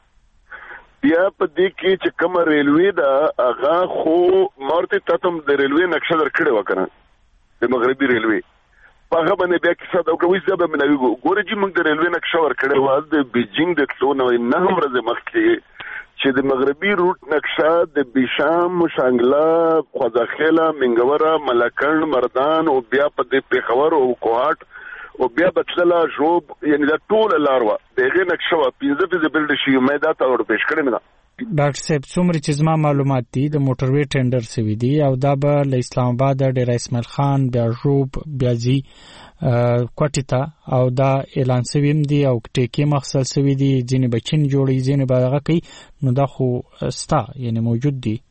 ګټلې بیا په دې کې چې کوم ریلوی دا هغه خو مارته تاتم د ریلوی نقشه درکړې وکړه د مغربي ریلوی هغه باندې بیا کیسه دا کوي چې به منوي ګورې چې موږ د ریلوی نقشه ورکړې و د بیجینګ د تلو نه هم ورځ مخکې چې د مغربي روټ نقشه د بیشام شانګلا خوځخېلا منګوره ملکن مردان او بیا په دې پیښور او کوهاټ او بیا بچلا جوب یعنی دا ټول لاروا دغه نقشه و 15 بلډ شي مې دا تا ور پېښ کړم نه ډاکټر صاحب څومره چې زما معلومات دي د موټروي ټینډر سوي دي او دا به له اسلام آباد ډیر اسماعیل خان بیا جوب بیا زی کوټیتا او دا اعلان سویم دي او ټیکي مخصل سوي دي ځینې بچین جوړي ځینې باغه کوي نو دا خو ستا یعنی موجود دي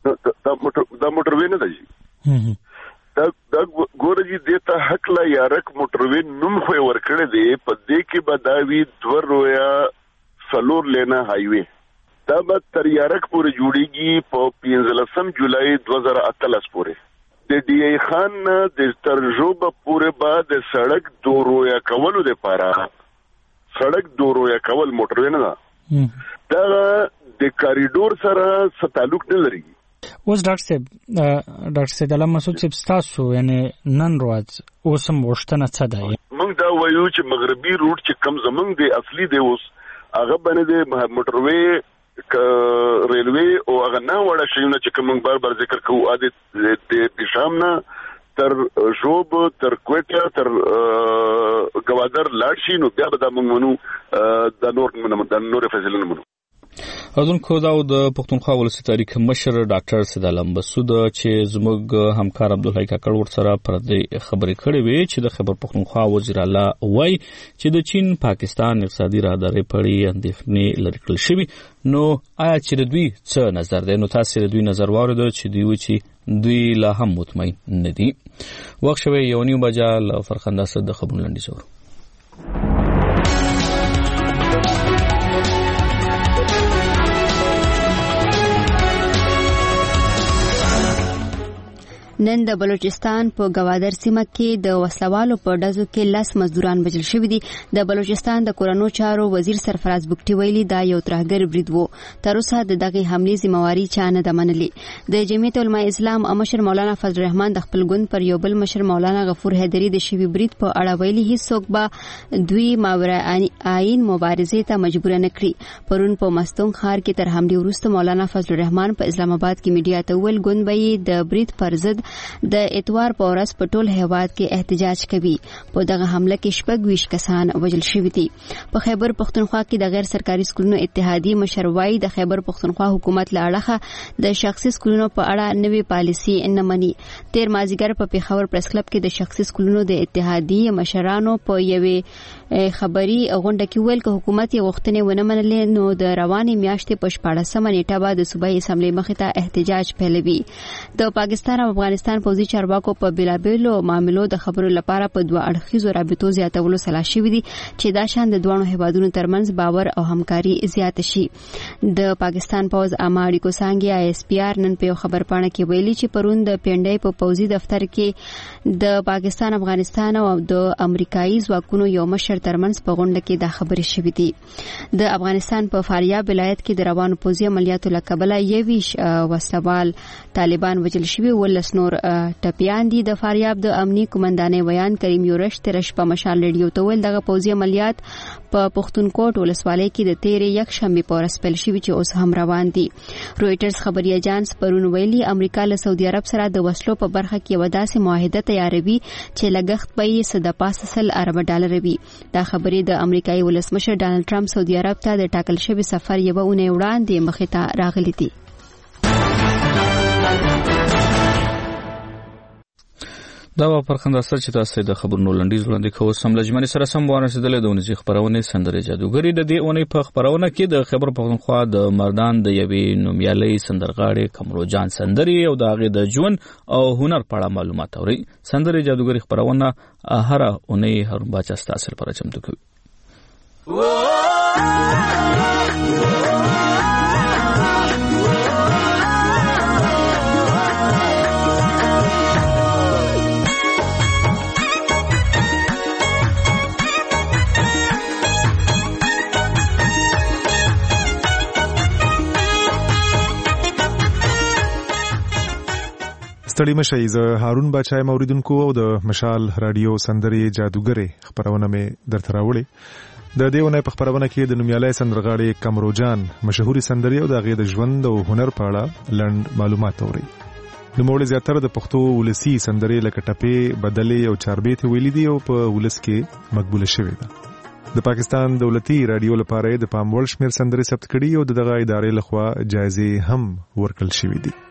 دا موټروي نه دی دا ګورجی دیتا حق لا یارک موټروي نوم خو ورکړی دی په دې کې بداوی دور رویا سلور لینا هایوي دا به تر یارک پورې جوړیږي په 15 جولای 2018 پورې د ډي ای خان د ترجمه پورې بعد سړک دورویا کولو لپاره سړک دورویا کول موټروي نه دا د کاریډور سره تعلق نه لري اوس ډاکټر سید علم مسعود صاحب تاسو یعنی نن ورځ اوس هم وشتنه څه ده موږ دا وایو چې مغربي روټ چې کم زمنګ دی اصلي دی اوس هغه باندې د موټروي ریلوی او هغه نه وړه شیونه چې کوم بار ذکر کوو عادت د پېشام نه تر جوب تر کوټه تر گوادر لاړ شي نو بیا به د موږ د نور فیصله منو اذن کو دا د پښتونخوا ولسی تاریخ مشر ډاکټر سید علم مسعود چې زموږ همکار عبدالحی کاکړ ورسره پر دې خبرې کړې وې چې د خیبر پښتونخوا وزیر اعلی وای چې د چین پاکستان اقتصادي راهداري پړې اندېښنې لري کړل شوی نو آیا چې د دوی څه نظر دی نو تاسو د دوی نظر واورئ چې دوی و چې دوی لا هم مطمئن نه دي وخت شوی یو نیو بجال فرخنده صد خبرونه لنډی شو نن د بلوچستان په گوادر سیمه کې د وسلوالو په ډزو کې 10 مزدوران وژل شوي دي. د بلوچستان د کورونو چارو وزیر سرفراز بګټي ویلي دا یو ترهګر برید وو. تر اوسه د دغه حملې ذمہواری چا نه ده منلې. د جمعیت علماء اسلام مشر مولانا فضل الرحمن د خپل ګوند پر یو بل مشر مولانا غفور حیدری د شوی برید په اړه ویلي هیڅوک به دوی ماورای آئین مبارزې ته مجبور نه کړي. پرون په مستونګ ښار کې تر حملې وروسته مولانا فضل الرحمن په اسلام آباد کې میډیا ته ویل ګوند به د برید پر ضد د اتوار په ورځ په ټول هیواد کې احتجاج کوي. په دغه حمله کې 26 کسان وژل شوي دي. په خیبر پختونخوا کې د غیر سرکاري سکولونو اتحادیې مشر وایي د خیبر پختونخوا حکومت له اړخه د شخصي سکولونو په اړه نوې پالیسي نه مني. تیر مازیګر په پیښور پریس کلب کې د شخصي سکولونو د اتحادیې مشرانو په یوې خبري غونډه کې ویل چې حکومت یې غوښتنې ونه منلې نو د رواني میاشتې په 14 نیټه به د صوبایي اسمبلی مخې ته احتجاج پیلوي. د پاکستان او افغانستان پوځي چارواکو په بلابلو معاملو د خبرو لپاره په دوه اړخیزو رابطو زیاتولو سلا شوي دي چې دا شان د دوه هیوادونو ترمنځ باور او همکاري زیات شي. د پاکستان پوز عامه اړیکو څانګې ISPR نن په خبر پاڼه کې ویلي چې پرون د پینډای په پوځي دفتر کې د پاکستان افغانستان او د امریکایي ځواکونو یو مشر ترمنځ په غونډه کې دا خبرې شوې دي. د افغانستان په فاریاب ولایت کې د روانو پوځي عملیاتو له کبله 21 وسلوال طالبان وژل شوي. 19 نور ټپیان دي. د فاریاب د امنیي قومندانۍ ویان کریم یورش ترش په مشال ریډیو ته ویل دغه پوځي عملیات په پښتونکوټ ولسوالۍ کې د تیرې یکشنبه په ورځ پیل شوي چې اوس هم روان دي. رويټرز خبري اژانس پرون ویلي امریکا له سعودي عرب سره د وسلو په برخه کې یو داسې معاهده تیاروي چې لګښت به یې 150 ارب ډالر وي. دا خبرې د امریکایي ولسمشر ډانلډ ټرمپ سعودي عرب ته د ټاکل شوی سفر یوه اونۍ وړاندې مخې ته راغلي دي. دا و پرخنده سره چې تاسو د خبرونو لنډیز وړاندې کوو سم لجمنې سره سم ورسېدلې د ونځي خبرونه سندره جادوګری د دې اونۍ په خبرونه کې د خبر پښتونخوا د مردان د یوې نومیالۍ سندرغاړي کمروجان سندري او د هغې د ژوند او هنر په اړه معلومات اوري. سندره جادوګری خبرونه هر اونۍ هارون باچا ستاسو لپاره چمتو کوي. ستړي مشئ. زه هارون باچا موریدونکو او د مشال رادیو سندري جادوګری خبرونه مې درته راوړي. د دې ونې په خبرونه کې د نومیالۍ سندرغاړي کمروجان مشهوري سندري او د هغې د ژوند او هنر په اړه لنډ معلومات اوري. نوموړي زیاتره د پښتو ولسي سندري لکه ټپې، بدلې او چاربیتې ویلي دي او په ولس کې مقبوله شوې ده. د پاکستان دولتي رادیو لپاره د پام وړ شمېر سندري ثبت کړي او دغه ادارې لخوا جایزې هم ورکړل شوې دي.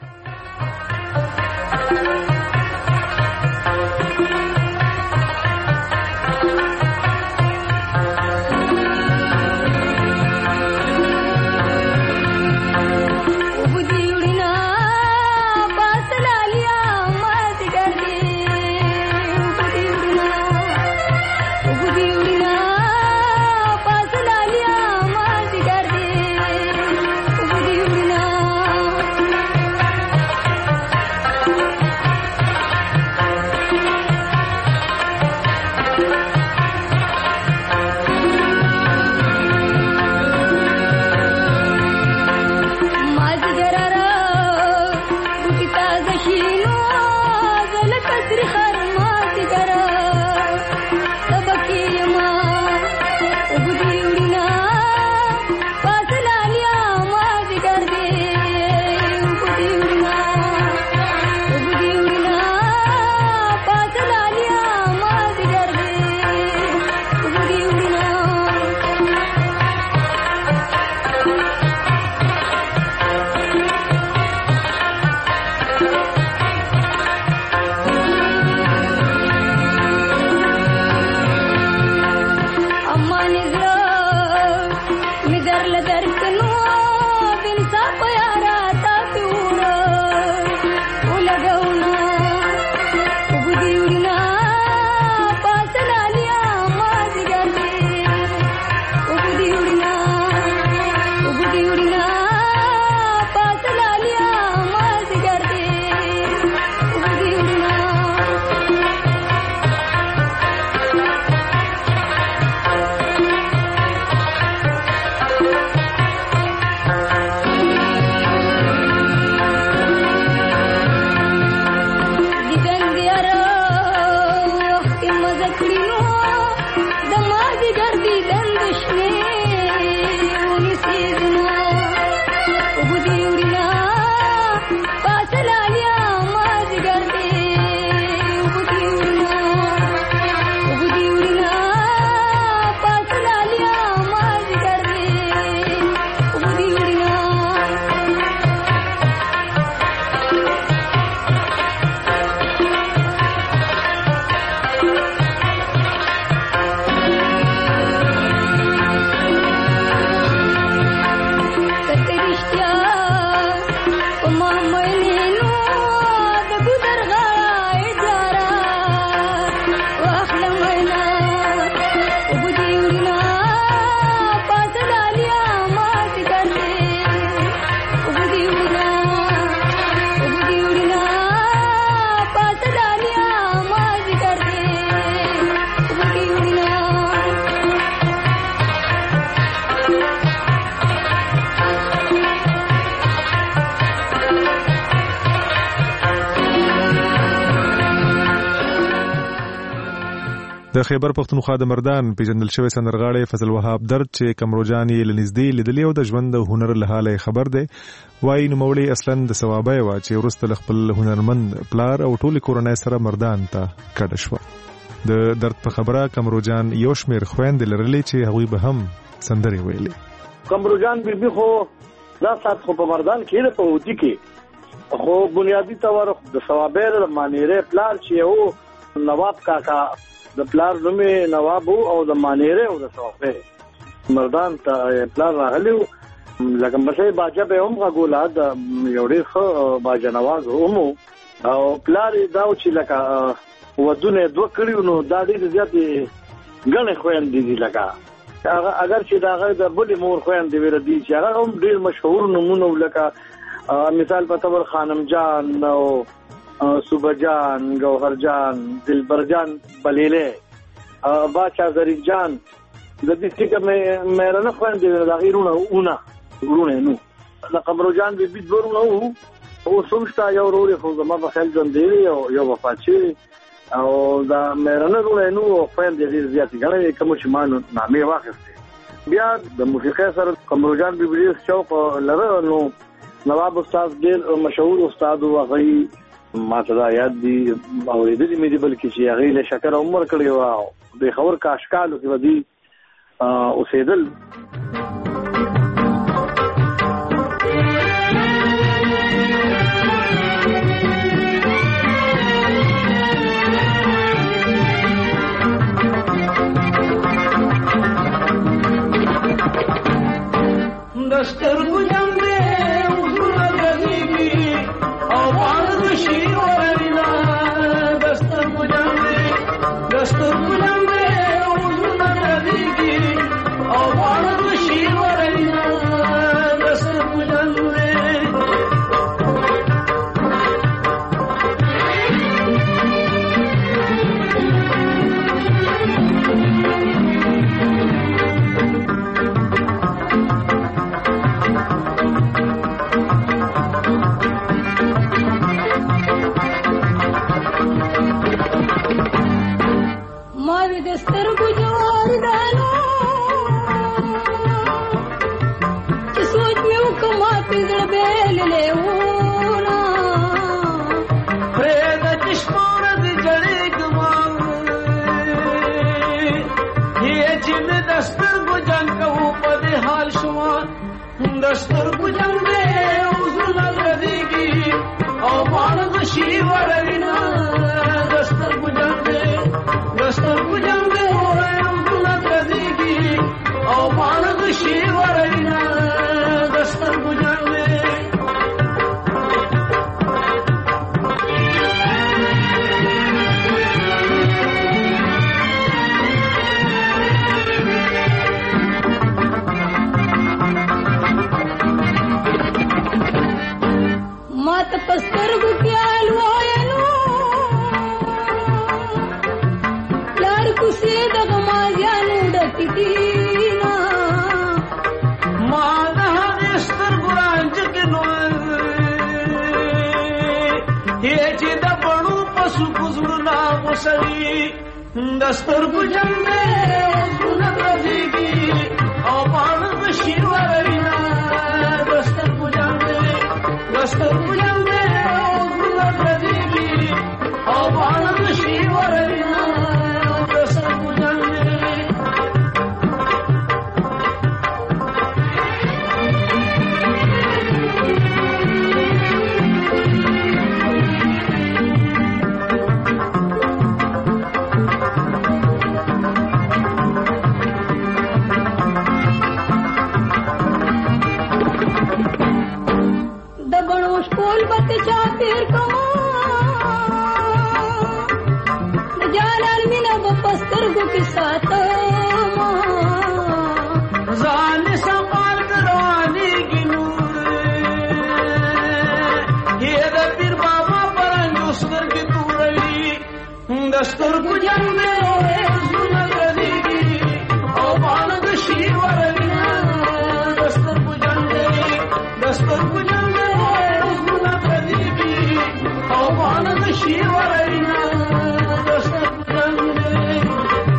د خیبر پښتونخوا د مردان پیژندل شوی سندرغاړی فضل وهاب درد چې کمروجان یې لنږدې لیدلی او د ژوند د هنر له حاله خبر دی. وایي نوموړی اصلا د ثوابه وه چې وروسته له خپل هنرمند پلار او ټولې کورنۍ سره مردان ته کډه شوه. د درد په خبره کمروجان یو شمېر خویندې لرلې چې هغوی به هم سندرې ویلې. کمروجان بیبي خو دا سات خو په مردان کې په هوتی کې خو بنیادی تور د ثوابه د مانیره پلار چې یو نواب کاکا د پلار نومې نواب او د مانیره او د ثوابه مردان ته پلار راغلی لکه مشه باجا به هم غولا د یو ډېر ښه باجا نواز هم او پلار دا چې لکه ودونه دوه کړیو نو دا ډېر زیاتې ګڼې خویندې دي لکه اگر چې دا هغه د بلې مور خویندې ویل دي چې هغه هم ډېر مشهور نومونه لکه مثال په تور خانم جان او صوبه جان گوهر جان دلبر جان بلیله باچا زرین جان د دې څخه مې نه خويندې د غیرونه نو د قمروجان به بيد ورونه او سمشتا یو ورو خو زما په خیال ځم دی یو وفات شي او دا مې نه ورونه نو خويندې ډېر زیات غړي کوم چې مان نامې واخیسته بیا د موسیقي سره قمروجان به ډېر شوق لره نو نواب استاد ډېر مشهور استاد وغي ما ته دا یاد دي اوریدلې مې دي بلکې چې هغه له شکر عمر کړی و د خبر کاشکالو کې ودی اوسېدل. دستر ګجم دې وګړه غږیږي او باندې شي ورنه دستر ګجم دې وګړه غږیږي او باندې شي ورنه دستر ګجم دستر ګجم دې وزل غږیږي او باندې شي ورنه دستر ګجم دې وزل غږیږي او باندې شي ورنه دستر ګجم پسترګو کې الوایلو لار کوسي د غمازانو ډکې دینا ما نه سترګو رانځ کې نو چې د بڼو پسو کوزړنا وسري دسترګو جنګ زونه راځيږي او باندې شي ورينا دسترګو جنګ دستر ګجم دې زونه غږیږي او باندې شي ورنه دستر ګجم دې زونه غږیږي او باندې شي ورنه دستر ګجم دې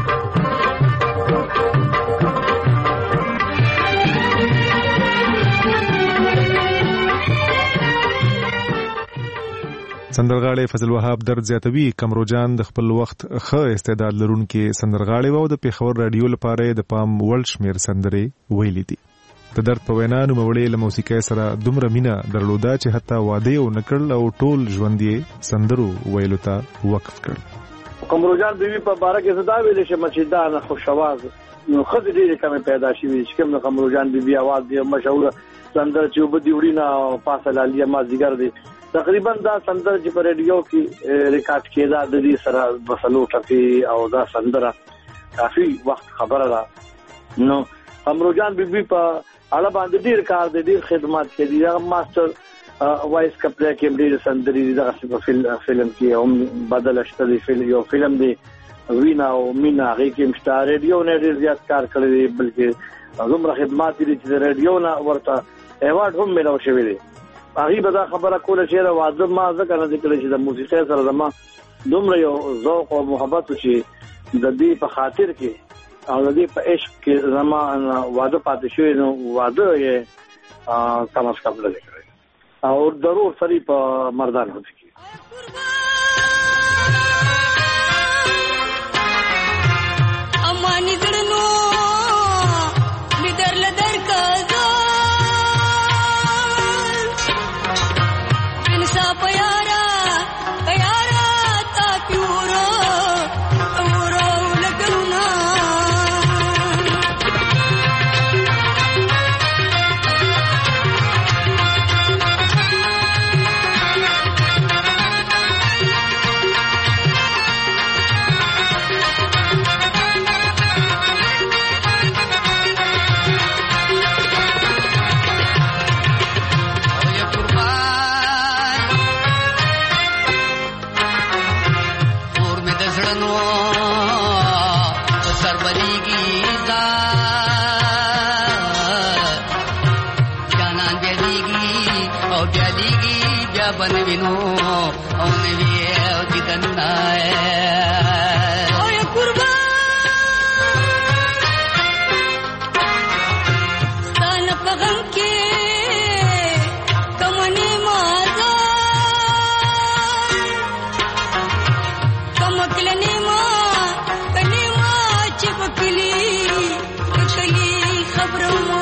سندرغاړی فضل وهاب درد زیاتوي کمروجان د خپل وخت ښه استعداد لرونکي سندرغاړی و او د پیښور رادیو لپاره د پام وړ شمېر سندرې ویلي دي. د درد په وینا نوموړی له موسیقۍ سره دومره مینه درلوده چې حتی واده یې ونه کړل او ټول ژوند یې سندرو ویلو ته وقف کړ. کمروجان بیبي په باره کې زه دا ویلی شم چې دا نه خوشواز نو ښځې ډېرې کمې پیدا شوي چې کوم د کمروجان بیبي اواز دی مشهوره سندره چې اوبه دي وړي نه او پاسه لالیه مازدیګر دی. تقریبا دا سندره چې په ریډیو کې ریکارډ کېده د دې سره بسلو ټپې او دا سندره کافي وخت خبره ده. نو کمروجان بیبي په اړه باندې ډېر کار دی ډېر خدمات کوي. هغه ماستر وایس کپلې کې ډېر سندرې دغه په فلم کې هم بدل شته دی یو فلم دی وینا او مینا هغه کې مشته ریډیو نه ډېر زیات کار کړی دی بلکې دومره خدمات دي چې ریډیو نه ورته ایوارډ هم ملو شوی دی. هغه به دا خبره کوله چې واده ما ځکه نه ذکر چې د موسیقۍ سره زما دومره یو ذوق او محبت چې د دې په خاطر کې او د دې په عشق کې زما واده پاتې شوی نو واده یې کم از کم نه کړی او ضرور سری په مردان هوځي. امانی زړنو بدر لدر کازو انصاف یارا یارا تا پیورو اورو لګونا बनविनो औनवी जितना ओए कुर्बान सान पगम के कमने माजा कमकलने मा कने मा चिपकली कली खबर मा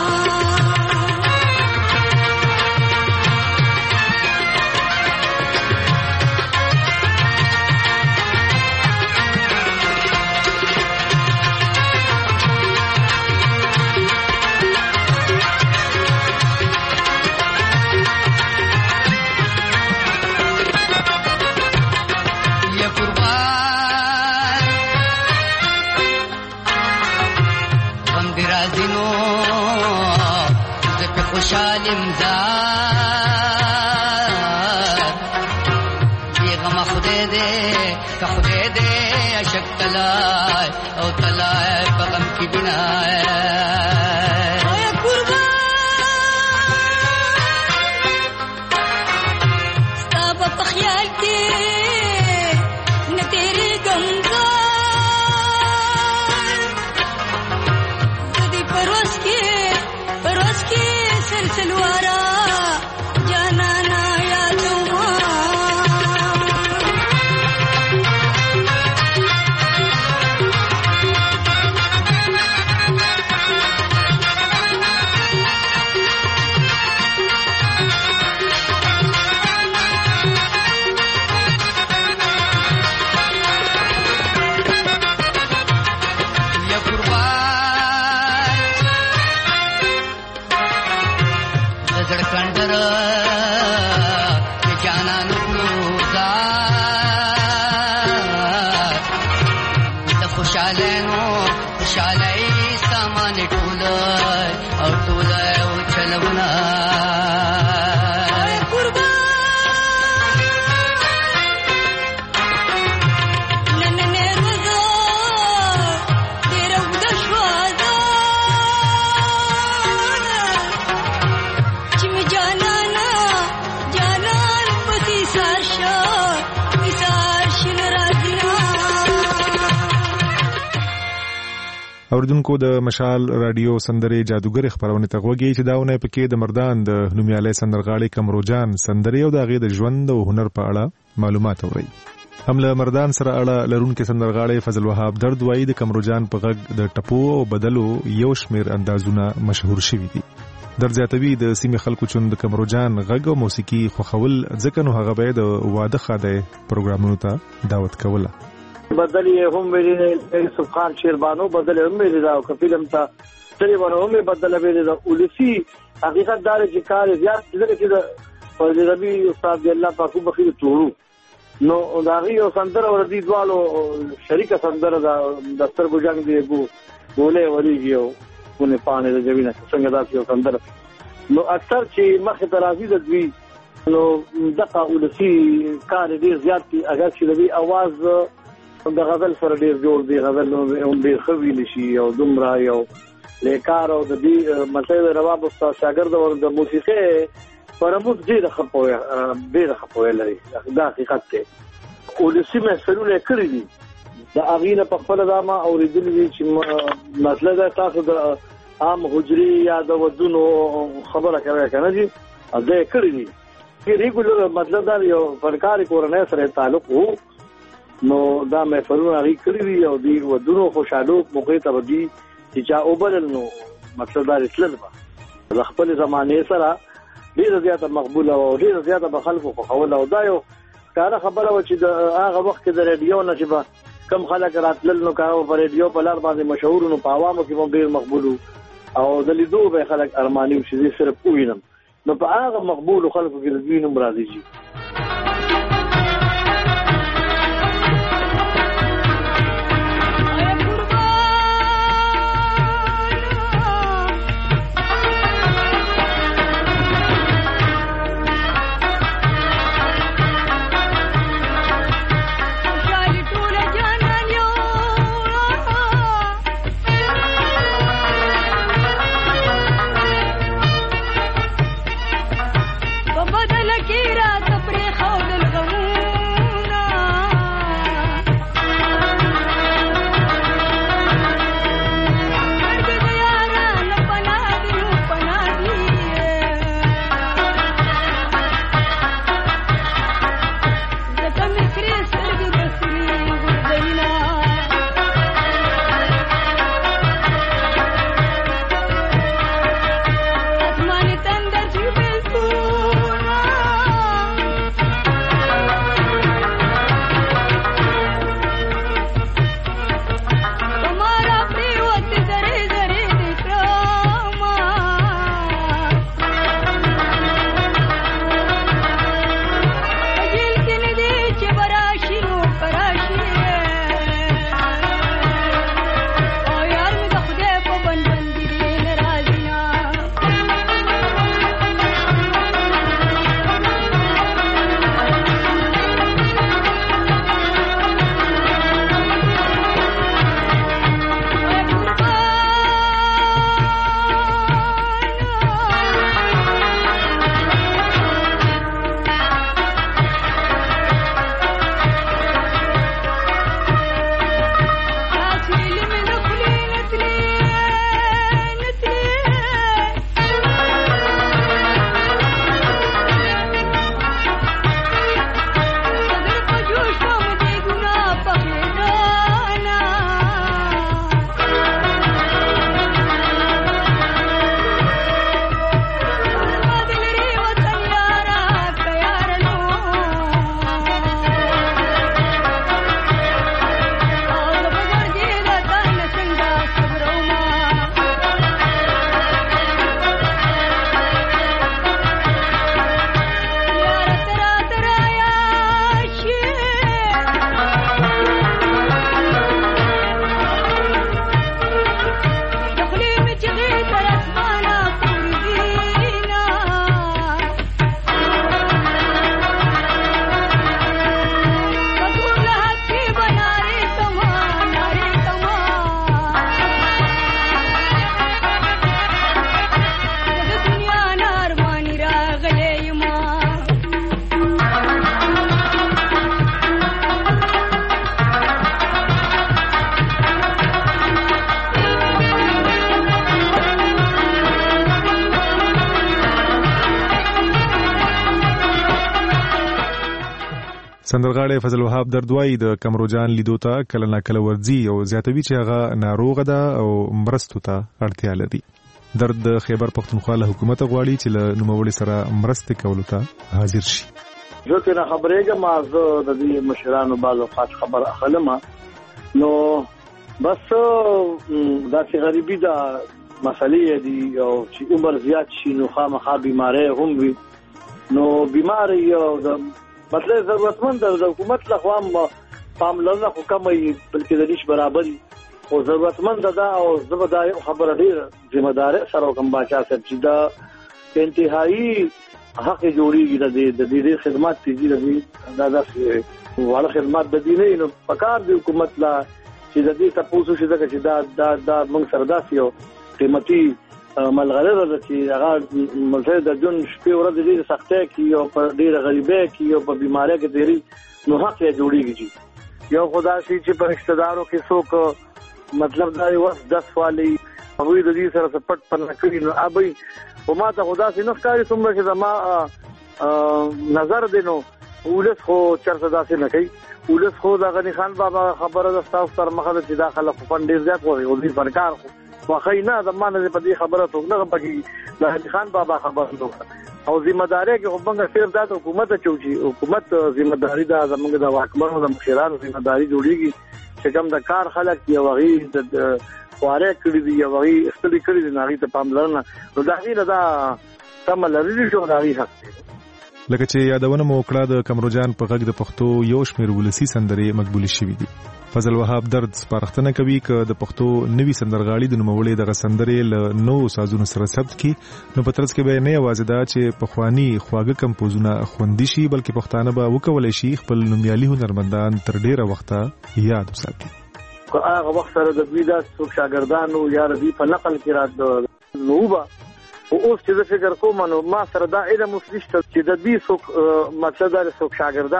شالم دا یہ غم خدے دے کا خدے دے اشک تلائے او تلائے بغم کی بنا اے قربان سب خیال کے نہ تیرے غم کا دی پروس کے سلوارا جانا نا یادوا जाना पति सा اوریدونکو د مشال رادیو سندرې جادوګر خبرونه ته غوږی چې داونه پکې د مردان د نومیالي سندرغاړي کمروجان سندرې او د غي د ژوند او هنر په اړه معلومات اوري. همله مردان سره اړه لرونکو سندرغاړي فضل وهاب درد وایي د کمروجان په غږ د ټپو او بدلو یو شمیر اندازونه مشهور شوي دي. درځاتوي د سیمې خلکو چون د کمروجان غږ او موسیقي خوخول ځکه نو هغه به د واده خاده پروګرامونو ته دعوت کوله. بدلی هم ویلي یوسف خان شیربانو بدلی هم ویلي دا او فلم ته سری ونه هم بدل ویلي دا ولسی حقیقت دار چې کار زیات لري چې د فضل ربی استاد الله پاکو بخیر تورو نو دا غي او سندره ور دي دوالو شریک سندره دا دفتر ګجنګ دی بوله وریږي او نه پانه د جوینه څنګه دا یو سندره نو اکثر چې مخ ترازی د دوی نو دغه ولسی کار ډیر زیات دي اگر چې د اواز د غزل سره ډیر جوړ دی غزل نو ډیر خویل شي او دومره یو لیکار او د دې مسله رواب استاد شاګرد او د موسیقي پرموت ډیر خپوي لري دا حقیقت دی او د سیمه سلوله کړی دي د اغینه په خپل دما او ریدلې چې مسله دا تاسو د عام حجري یا د ودونو خبره کوي کنه جی دا کړی دي چې ریګولر مطلب دا یو فنکار کورنۍ سره تعلق وو نو دا مې فرونه غي کړی وی او دی ودونو خوشاله موقع ته ودی چې چا اوبل نو مطلب دا رسل به خپل زمانه سره ډیر زیاته مقبوله او ډیر زیاته به خلکو خو خوله او دا یو کار خبره و چې د هغه وخت د رادیو نشبه کم خلک راتلل نو کارو په رادیو په لار باندې مشهور نو په عوامو کې هم ډیر مقبول او د لیدو به خلک ارماني شي صرف وینم نو په هغه مقبول خلکو کې د دوی نوم راځي شي سندرغاړی فضل وهاب دردوای د کمروجان لیدو ته کله ناکله ورځي او زیاتوي چې هغه ناروغه ده او مرستو ته اړتیا لري. درد د خیبر پښتونخوا له حکومت غواړي چې له نوموړي سره مرستې کولو ته حاضر شي. زه ته خبرېږم زه د دې مشرانو بعض اوقات خبر اخلم نو بس داسې غریبي دا مسلې دي او چې عمر زیات شي نو خامخا بیماری هم وي نو بیماری او د مطلب ضرورتمند د حکومت لخوا پاملرنه خو کمه وي بلکې د نش برابري او ضرورتمند ده او زبردای خبره ډېره ذمہ دار سره کوم باچا صاحب چې دا انتهایی حق جوړیږي د دې خدمات چې دا والا خدمات د دې نه پکار دی حکومت لا چې د دې تاسو چې دا موږ سره داسې یو قیمتي ملغلره ده چې هغه ملته د جون شپې ورځې ډېر سختۍ کې او په ډېر غریبۍ کې او په بیماری کې ډېری نو حق یې جوړیږي یو خدا چې په رشتہ دارو کې څوک مطلب دا یو 10 والی هغه د دې سره سپټ پر نکړي نو ابي او ما ته خدا سي نخکاری څومره چې زما نظر دینو ولس خو چرته داسې نه کوي ولس خو د غنی خان بابا خبره د تاسو سره مخه چې داخله فند ډیر زیات وي او دې فنکار خو خینا د مانه په دې خبره ته نه پکې د غنی خان بابا خبره نو او ذمہ داری کې وبنګ صرف د حکومت چوچی حکومت ذمہ داری دا زمونږ د حکومت د مشرانو ذمہ داری جوړیږي چې کوم د کار خلک یو غي د خواره کړی دی یو غي استلی کړی دی ناغي ته پاملرنه نو دا غي دا تم لري شو دا غي حق لکه چې یادونه مو وکړه د کمروجان په غږ د پښتو یو شمېر ولسی سندرې مقبول شوې دي. فضل وهاب درد سپارښتنه کوي چې د پښتو نوي سندرغاړي د نوموړي د سندرې له نو سازونو سره ثبت کی نو په ترڅ کې به نه یوازې دا چې په خواني خواږه کمپوزونه خوندي شي بلکې پښتانه به وکولای شي خپل نومیالي هنرمندان تر ډیره وخته یاد وساتي. هغه وخت سره د دوی د شاګردانو یا د په نقل کې را نوبه او اوس چې فکر کوم نو ما سره دا علم وسلشت چې د دې څوک مطلب دا څوک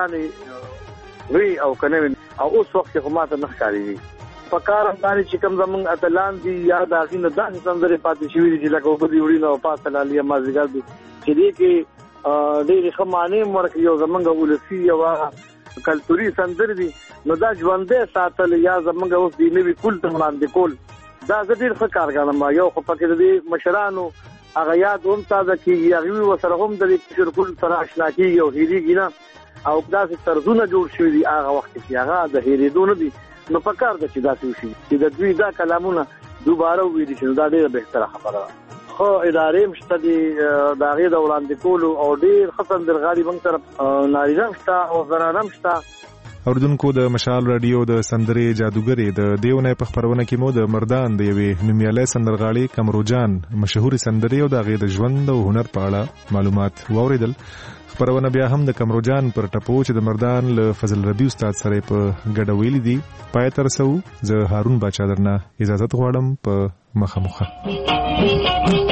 شاګردان وی او کنه او اوس وخت کې کومه نه ښکاري په کار باندې چې کوم زمون اتلان دي یا دا غینه د سندرې پاتې شوی دي لکه په دې وړي نو پاسه لالیه مازیګر دي چې دې کې ډېر خمانه مرکه یو زمونږ ولسی یو کلتوري سندر دي نو دا ژوندې ساتل یا زمونږ اوس دی نوی کول ته وړاندې کول دا ډېر ښه کار غواړم یو خو پکې دې مشرانو هغه یاد هم تازه کیږي هغه وسره هم د کشر کول سره آشنا کیږي او هېریږي نه او داسې طرزونه جوړ شوي دي هغه وخت چې هغه د هېرېدو نه دي نو پکار ده چې داسې وشي چې د دوی دا کلامونه دوباره وویل شي دا ډېره بهتره خبره ده خو ادارې مشته دي د هغې د وړاندې کولو او ډېر ښه سندرغاړي موږ سره نارینه شته او زنانه هم شته. اوریدونکو د مشال رادیو د سندرې جادوګرې د دیونه په خبرونه کې مو د مردان د یوې نومیالۍ سندرغاړي کمروجان مشهوري سندرې او د هغې د ژوند او هنر په اړه معلومات واوریدل. خبرونه بیا هم د کمروجان پر ټپو چې د مردان له فضل ربی استاد سره په ګډه ویلي دي پای ته رسو. زه هارون باچا درنه اجازه غواړم په مخه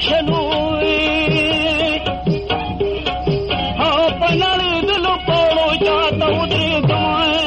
شنوي او پنړې دلو پړو چاته ودرېږم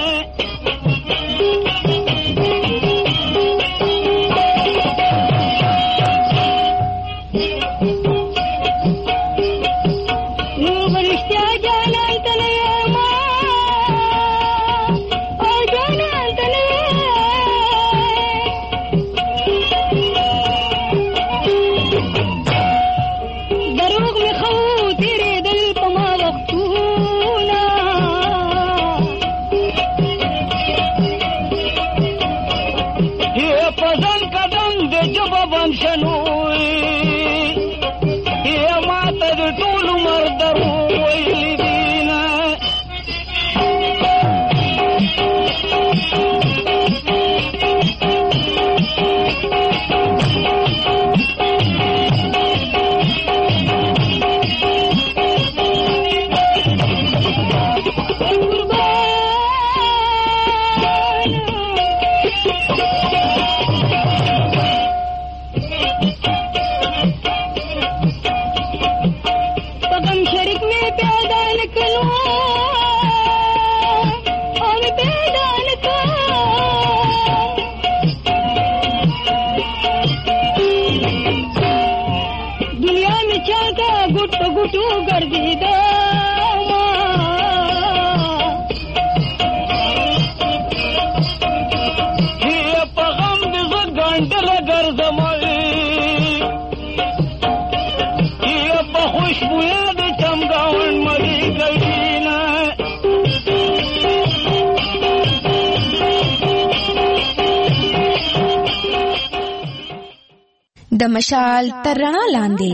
د مشال تر رڼا لاندې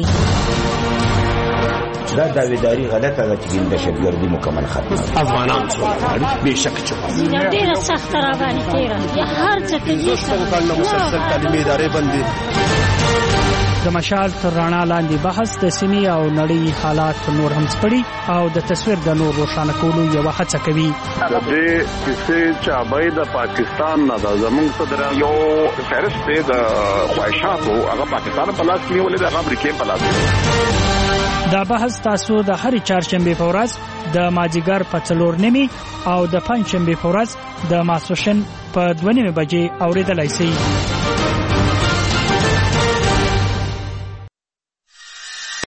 دا داویداری غلطه ده چې د شګردي مکمل ختمه افغانان څومره بهشکه چوپه ډیره سخت را باندې تیره یا هر څه کې څنګه مسلسل تعلیمي ادارې بندي د مشال تر رڼا لاندې بحث د سیمې او نړۍ حالات نور هم سپړي او د تصویر د نور روښانه کولو یو هڅه کوي. د دې کیسې چابې د پاکستان نه د زمونږ صدر یو فهرست د خواهشاتو هغه پاکستان په لاس کې ولې د امریکا په لاس. دا بحث تاسو د هر چهارشنبه په ورځ د مازیګر په 4:30 او د پنځشنبه په ورځ د ماسوشن په 2:30 بجې اوریدلای شئ.